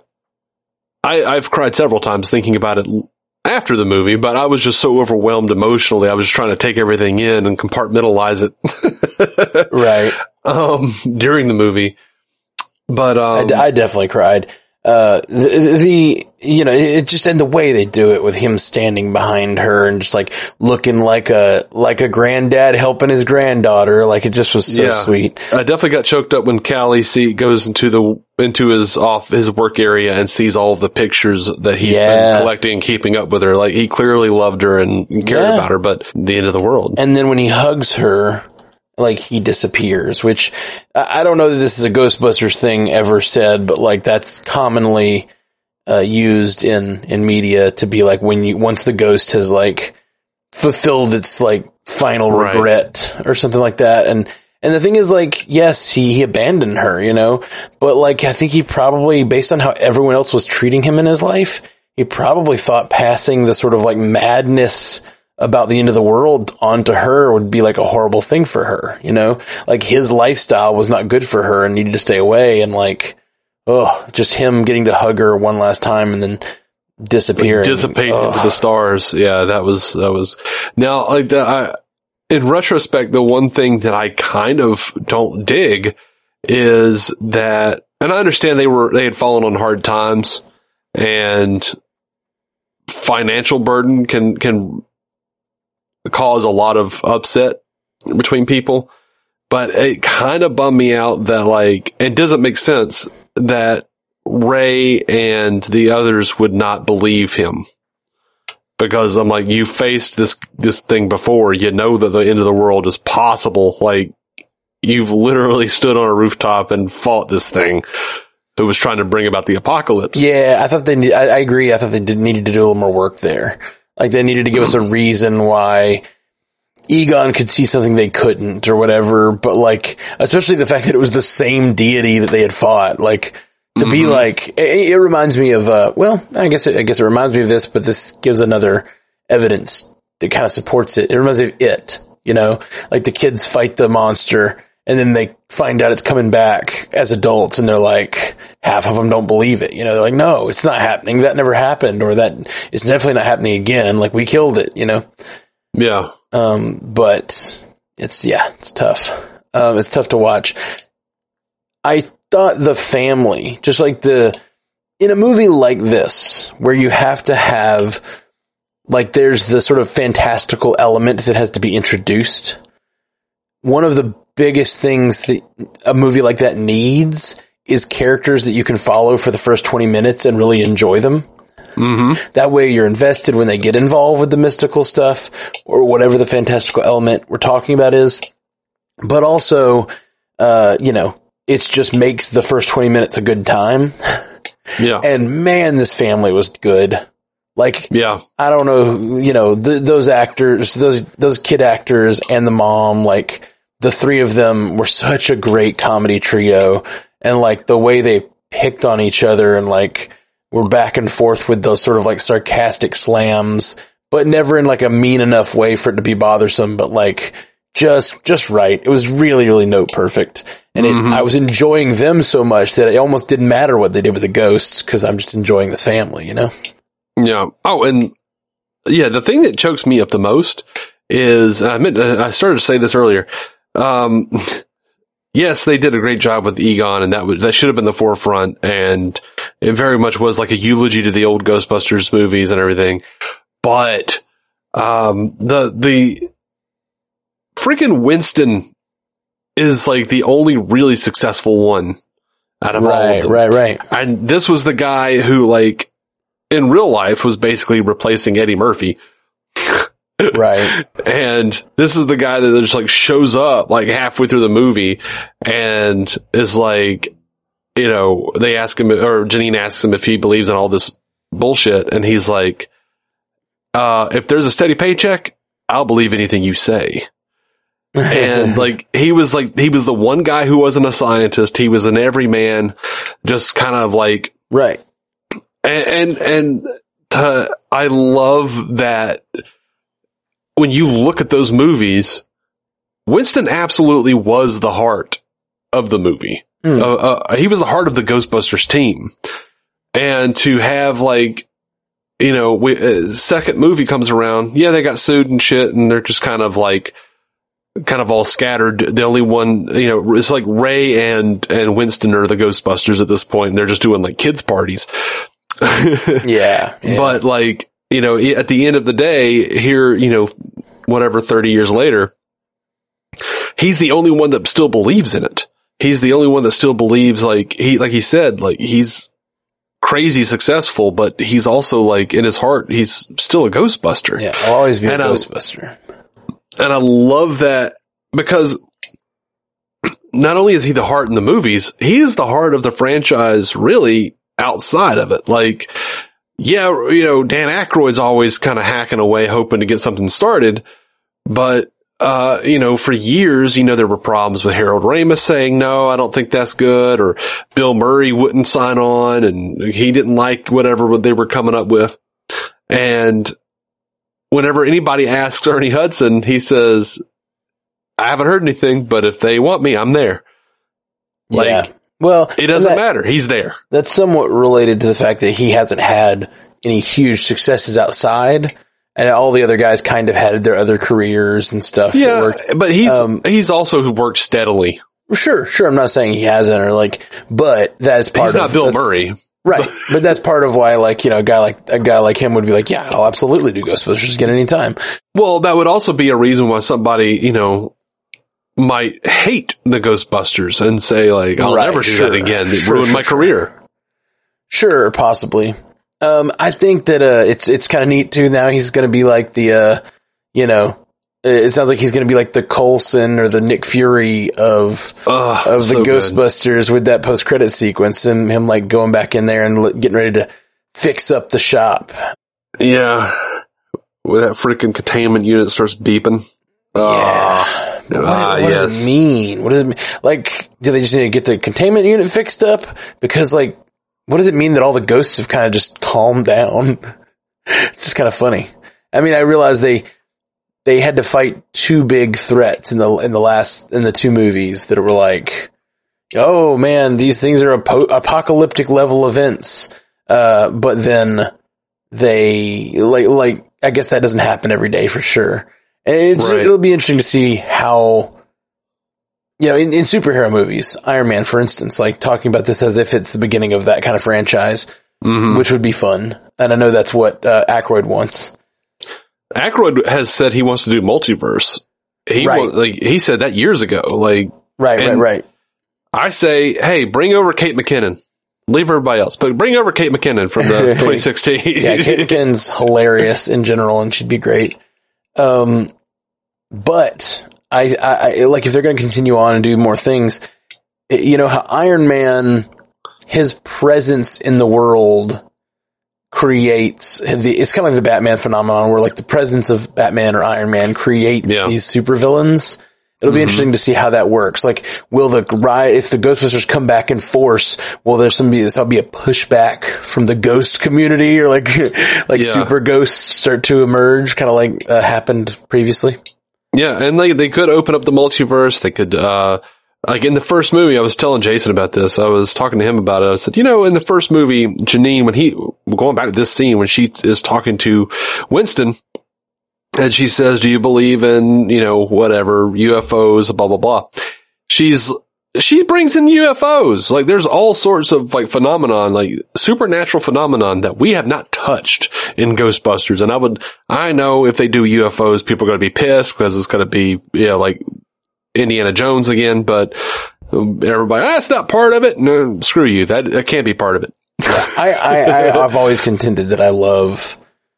I, I've cried several times thinking about it after the movie, but I was just so overwhelmed emotionally. I was just trying to take everything in and compartmentalize it. Right. Um, during the movie. But, um, I, d- I definitely cried. Uh, the, the, you know, it just, and the way they do it with him standing behind her and just like looking like a, like a granddad helping his granddaughter. Like it just was so yeah, sweet. I definitely got choked up when Callie see, goes into the, into his off, his work area and sees all of the pictures that he's yeah. been collecting and keeping up with her. Like he clearly loved her and cared yeah. about her, but the end of the world. And then when he hugs her, like he disappears, which I don't know that this is a Ghostbusters thing ever said, but like that's commonly uh, used in, in media to be like when you, once the ghost has like fulfilled its like final right. regret or something like that. And, and the thing is like, yes, he, he abandoned her, you know, but like, I think he probably, based on how everyone else was treating him in his life, he probably thought passing the sort of like madness about the end of the world onto her would be like a horrible thing for her, you know, like his lifestyle was not good for her and needed to stay away. And like, oh, just him getting to hug her one last time and then disappearing, like dissipating oh. into the stars. Yeah, that was, that was now like the, I, in retrospect, the one thing that I kind of don't dig is that, and I understand they were, they had fallen on hard times and financial burden can, can, cause a lot of upset between people, but it kind of bummed me out that like, it doesn't make sense that Ray and the others would not believe him because I'm like, you faced this, this thing before, you know that the end of the world is possible. Like you've literally stood on a rooftop and fought this thing who was trying to bring about the apocalypse. Yeah. I thought they need, I, I agree. I thought they did needed to do a little more work there. Like they needed to give us a reason why Egon could see something they couldn't or whatever, but like, especially the fact that it was the same deity that they had fought, like to mm-hmm. be like, it, it reminds me of, uh, well, I guess it, I guess it reminds me of this, but this gives another evidence that kind of supports it. It reminds me of It, you know, like the kids fight the monster and then they find out it's coming back as adults and they're like, half of them don't believe it. You know, they're like, no, it's not happening. That never happened. Or that it's definitely not happening again. Like we killed it, you know? Yeah. Um, but it's, yeah, it's tough. Um, it's tough to watch. I thought the family, just like the, in a movie like this, where you have to have, like there's the sort of fantastical element that has to be introduced. One of the biggest things that a movie like that needs is characters that you can follow for the first twenty minutes and really enjoy them. Mm-hmm. That way you're invested when they get involved with the mystical stuff or whatever the fantastical element we're talking about is. But also, uh, you know, it just makes the first twenty minutes a good time. Yeah. And man, this family was good. Like, yeah. I don't know, you know, th- those actors, those, those kid actors and the mom, like the three of them were such a great comedy trio. And like the way they picked on each other and like were back and forth with those sort of like sarcastic slams, but never in like a mean enough way for it to be bothersome, but like just, just right. It was really, really note perfect. And it, mm-hmm. I was enjoying them so much that it almost didn't matter what they did with the ghosts because I'm just enjoying this family, you know? Yeah. Oh, and yeah, the thing that chokes me up the most is, I meant, I started to say this earlier. Um, yes, they did a great job with Egon, and that was, that should have been the forefront. And it very much was like a eulogy to the old Ghostbusters movies and everything. But, um, the, the freaking Winston is like the only really successful one out of all of them. Right, right, right. And this was the guy who, like, in real life was basically replacing Eddie Murphy. Right. And this is the guy that just like shows up like halfway through the movie and is like, you know, they ask him, or Janine asks him if he believes in all this bullshit. And he's like, uh, if there's a steady paycheck, I'll believe anything you say. And like, he was like, he was the one guy who wasn't a scientist. He was an everyman, just kind of like, right. And, and, and to, I love that when you look at those movies, Winston absolutely was the heart of the movie. Mm. Uh, uh, he was the heart of the Ghostbusters team. And to have like, you know, we, uh, second movie comes around. Yeah, they got sued and shit. And they're just kind of like, kind of all scattered. The only one, you know, it's like Ray and, and Winston are the Ghostbusters at this point. And they're just doing like kids parties. yeah, yeah. But like, you know, at the end of the day here, you know, whatever, thirty years later, he's the only one that still believes in it. He's the only one that still believes, like he, like he said, like he's crazy successful, but he's also like in his heart, he's still a Ghostbuster. Yeah. I'll always be and a I, Ghostbuster. And I love that because not only is he the heart in the movies, he is the heart of the franchise really outside of it. Like, yeah, you know, Dan Aykroyd's always kind of hacking away, hoping to get something started. But, uh, you know, for years, you know, there were problems with Harold Ramis saying, no, I don't think that's good. Or Bill Murray wouldn't sign on and he didn't like whatever they were coming up with. And whenever anybody asks Ernie Hudson, he says, I haven't heard anything, but if they want me, I'm there. Like, yeah. Well, it doesn't that, matter. He's there. That's somewhat related to the fact that he hasn't had any huge successes outside, and all the other guys kind of had their other careers and stuff. Yeah, that worked. But he's um, he's also worked steadily. Sure, sure. I'm not saying he hasn't, or like, but that's part. He's of not Bill Murray, right? But that's part of why, like, you know, a guy like a guy like him would be like, yeah, I'll absolutely do Ghostbusters again anytime. Well, that would also be a reason why somebody, you know, might hate the Ghostbusters and say like, I'll right, never do sure. that again. It sure, ruined sure, my sure. career. Sure, possibly. Um, I think that, uh, it's, it's kind of neat too. Now he's going to be like the, uh, you know, it sounds like he's going to be like the Coulson or the Nick Fury of, oh, of the so Ghostbusters good. With that post credit sequence and him like going back in there and l- getting ready to fix up the shop. Yeah. When that freaking containment unit starts beeping. Yeah. Uh, what, uh, what yes. does it mean? What does it mean? Like, do they just need to get the containment unit fixed up? Because, like, what does it mean that all the ghosts have kind of just calmed down? It's just kind of funny. I mean, I realize they they had to fight two big threats in the in the last in the two movies that were like, oh man, these things are apo- apocalyptic level events. Uh, but then they like like I guess that doesn't happen every day for sure. And it's, right. it'll be interesting to see how, you know, in, in superhero movies, Iron Man, for instance, like talking about this as if it's the beginning of that kind of franchise, mm-hmm. which would be fun. And I know that's what uh, Aykroyd wants. Aykroyd has said he wants to do multiverse. He right. wa- like he said that years ago. Like right, right, right. I say, hey, bring over Kate McKinnon. Leave everybody else, but bring over Kate McKinnon from the twenty sixteen. Yeah, Kate McKinnon's hilarious in general, and she'd be great. Um, but I, I, I like if they're going to continue on and do more things, you know, how Iron Man, his presence in the world creates the, it's kind of like the Batman phenomenon where like the presence of Batman or Iron Man creates yeah. these supervillains. It'll be mm-hmm. interesting to see how that works. Like, will the riot, if the Ghostbusters come back in force, will there some be, there'll be a pushback from the ghost community or like, like yeah. super ghosts start to emerge, kind of like uh, happened previously? Yeah. And they, they could open up the multiverse. They could, uh, like in the first movie, I was telling Jason about this. I was talking to him about it. I said, you know, in the first movie, Janine, when he, going back to this scene, when she is talking to Winston, and she says, do you believe in, you know, whatever, U F Os, blah, blah, blah. She's, she brings in U F Os. Like, there's all sorts of, like, phenomenon, like, supernatural phenomenon that we have not touched in Ghostbusters. And I would, I know if they do U F Os, people are going to be pissed because it's going to be, you know, like, Indiana Jones again, but everybody, ah, that's not part of it. No, screw you. That, that can't be part of it. Yeah, I, I, I, I've always contended that I love,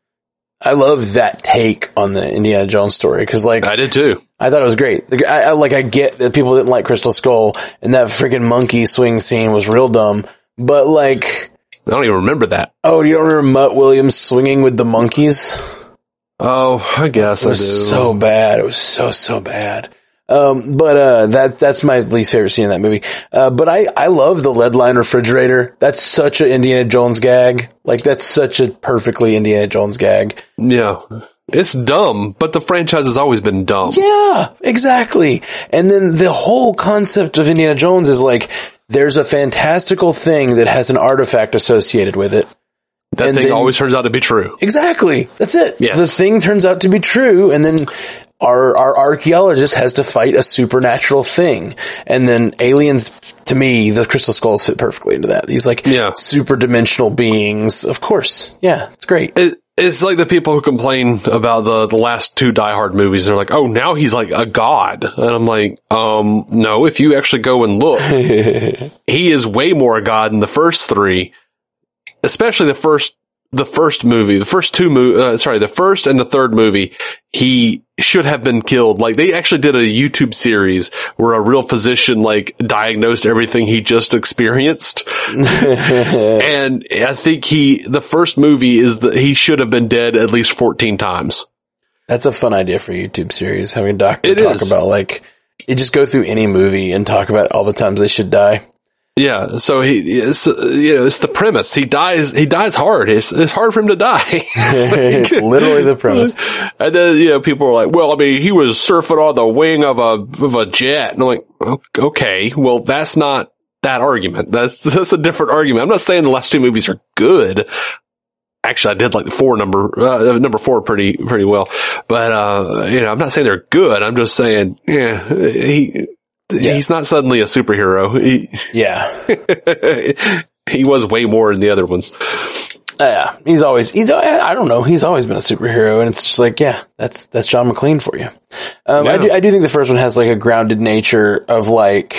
I love that take on the Indiana Jones story because, like, I did too. I thought it was great. Like, I, I like, I get that people didn't like Crystal Skull and that freaking monkey swing scene was real dumb, but like, I don't even remember that. Oh, you don't remember Mutt Williams swinging with the monkeys? Oh, I guess it was I do. So bad. It was so so bad. Um, but, uh, that, that's my least favorite scene in that movie. Uh, but I, I love the lead line refrigerator. That's such an Indiana Jones gag. Like, that's such a perfectly Indiana Jones gag. Yeah. It's dumb, but the franchise has always been dumb. Yeah, exactly. And then the whole concept of Indiana Jones is like, there's a fantastical thing that has an artifact associated with it. That and thing then, always turns out to be true. Exactly. That's it. Yes. The thing turns out to be true, and then our our archaeologist has to fight a supernatural thing. And then aliens, to me, the Crystal Skulls fit perfectly into that. These like yeah. super dimensional beings. Of course. Yeah, it's great. It, it's like the people who complain about the, the last two Die Hard movies. They're like, oh, now he's like a god. And I'm like, um, no, if you actually go and look, he is way more a god in the first three. Especially the first, the first movie, the first two mo- uh, sorry, the first and the third movie, he should have been killed. Like, they actually did a YouTube series where a real physician, like, diagnosed everything he just experienced. And I think he, the first movie is that he should have been dead at least fourteen times. That's a fun idea for a YouTube series. Having a doctor it talk is. about, like, you just go through any movie and talk about all the times they should die. Yeah, so he, it's, you know, it's the premise. He dies, he dies hard. It's, it's hard for him to die. It's literally the premise. And then, you know, people are like, well, I mean, he was surfing on the wing of a, of a jet. And I'm like, okay, well, that's not that argument. That's, that's a different argument. I'm not saying the last two movies are good. Actually, I did like the four number, uh, number four pretty, pretty well. But, uh, you know, I'm not saying they're good. I'm just saying, yeah, he, Yeah. He's not suddenly a superhero. He, yeah. He was way more in the other ones. Yeah. He's always, he's, I don't know, he's always been a superhero, and it's just like, yeah, that's, that's John McClane for you. Um, yeah. I do, I do think the first one has like a grounded nature of like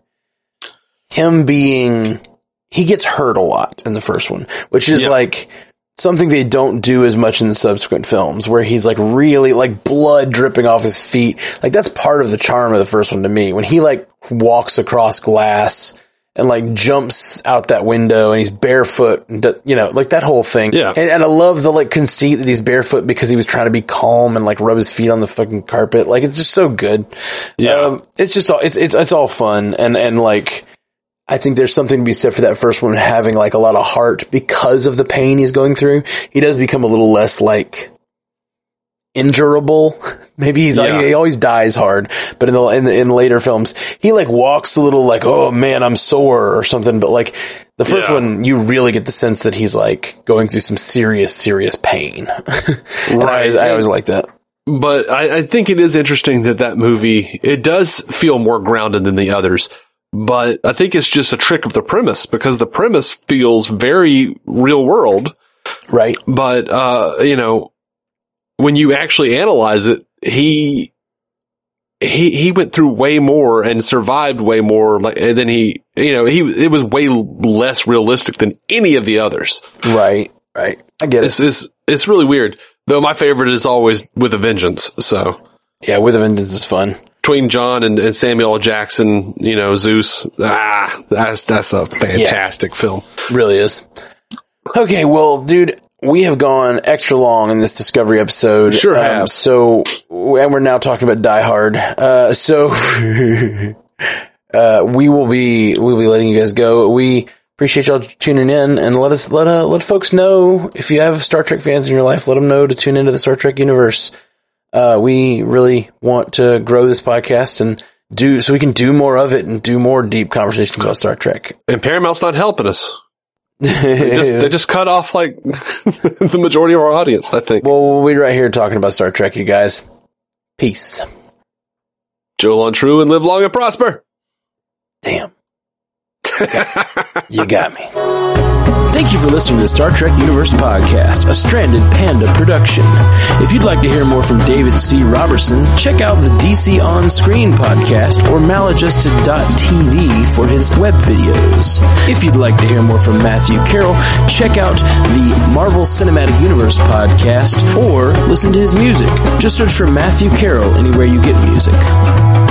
him being, he gets hurt a lot in the first one, which is yeah. like, something they don't do as much in the subsequent films, where he's like really like blood dripping off his feet. Like, that's part of the charm of the first one to me. When he like walks across glass and like jumps out that window and he's barefoot, and you know, like that whole thing. Yeah. And, and I love the like conceit that he's barefoot because he was trying to be calm and like rub his feet on the fucking carpet. Like, it's just so good. Yeah. Um, it's just all, it's, it's, it's all fun. And, and like, I think there's something to be said for that first one having like a lot of heart because of the pain he's going through. He does become a little less like injurable. Maybe he's yeah. like, he always dies hard, but in the, in the, in later films, he like walks a little like, oh man, I'm sore or something. But like the first yeah. one, you really get the sense that he's like going through some serious, serious pain. And right. I always, I always like that. But I, I think it is interesting that that movie, it does feel more grounded than the others. But I think it's just a trick of the premise, because the premise feels very real world. Right. But, uh, you know, when you actually analyze it, he, he, he went through way more and survived way more. Like, and then he, you know, he, it was way less realistic than any of the others. Right. Right. I get it's, it. It's, it's really weird. Though my favorite is always With a Vengeance. So yeah, With a Vengeance is fun. Between John and, and Samuel L. Jackson, you know, Zeus. Ah, that's, that's a fantastic yeah, film. Really is. Okay. Well, dude, we have gone extra long in this Discovery episode. Sure have. Um, so, and we're now talking about Die Hard. Uh, so, uh, we will be, we'll be letting you guys go. We appreciate y'all tuning in, and let us, let, uh, let folks know if you have Star Trek fans in your life, let them know to tune into the Star Trek universe. Uh, we really want to grow this podcast and do, so we can do more of it and do more deep conversations about Star Trek. And Paramount's not helping us. They just, they just cut off like the majority of our audience, I think. Well, we'll be right here talking about Star Trek, you guys. Peace. Joe Lontrue and live long and prosper. Damn. You got me. Thank you for listening to the Star Trek Universe Podcast, a Stranded Panda production. If you'd like to hear more from David C. Robertson, check out the D C On Screen podcast or maladjusted dot t v for his web videos. If you'd like to hear more from Matthew Carroll, check out the Marvel Cinematic Universe podcast or listen to his music. Just search for Matthew Carroll anywhere you get music.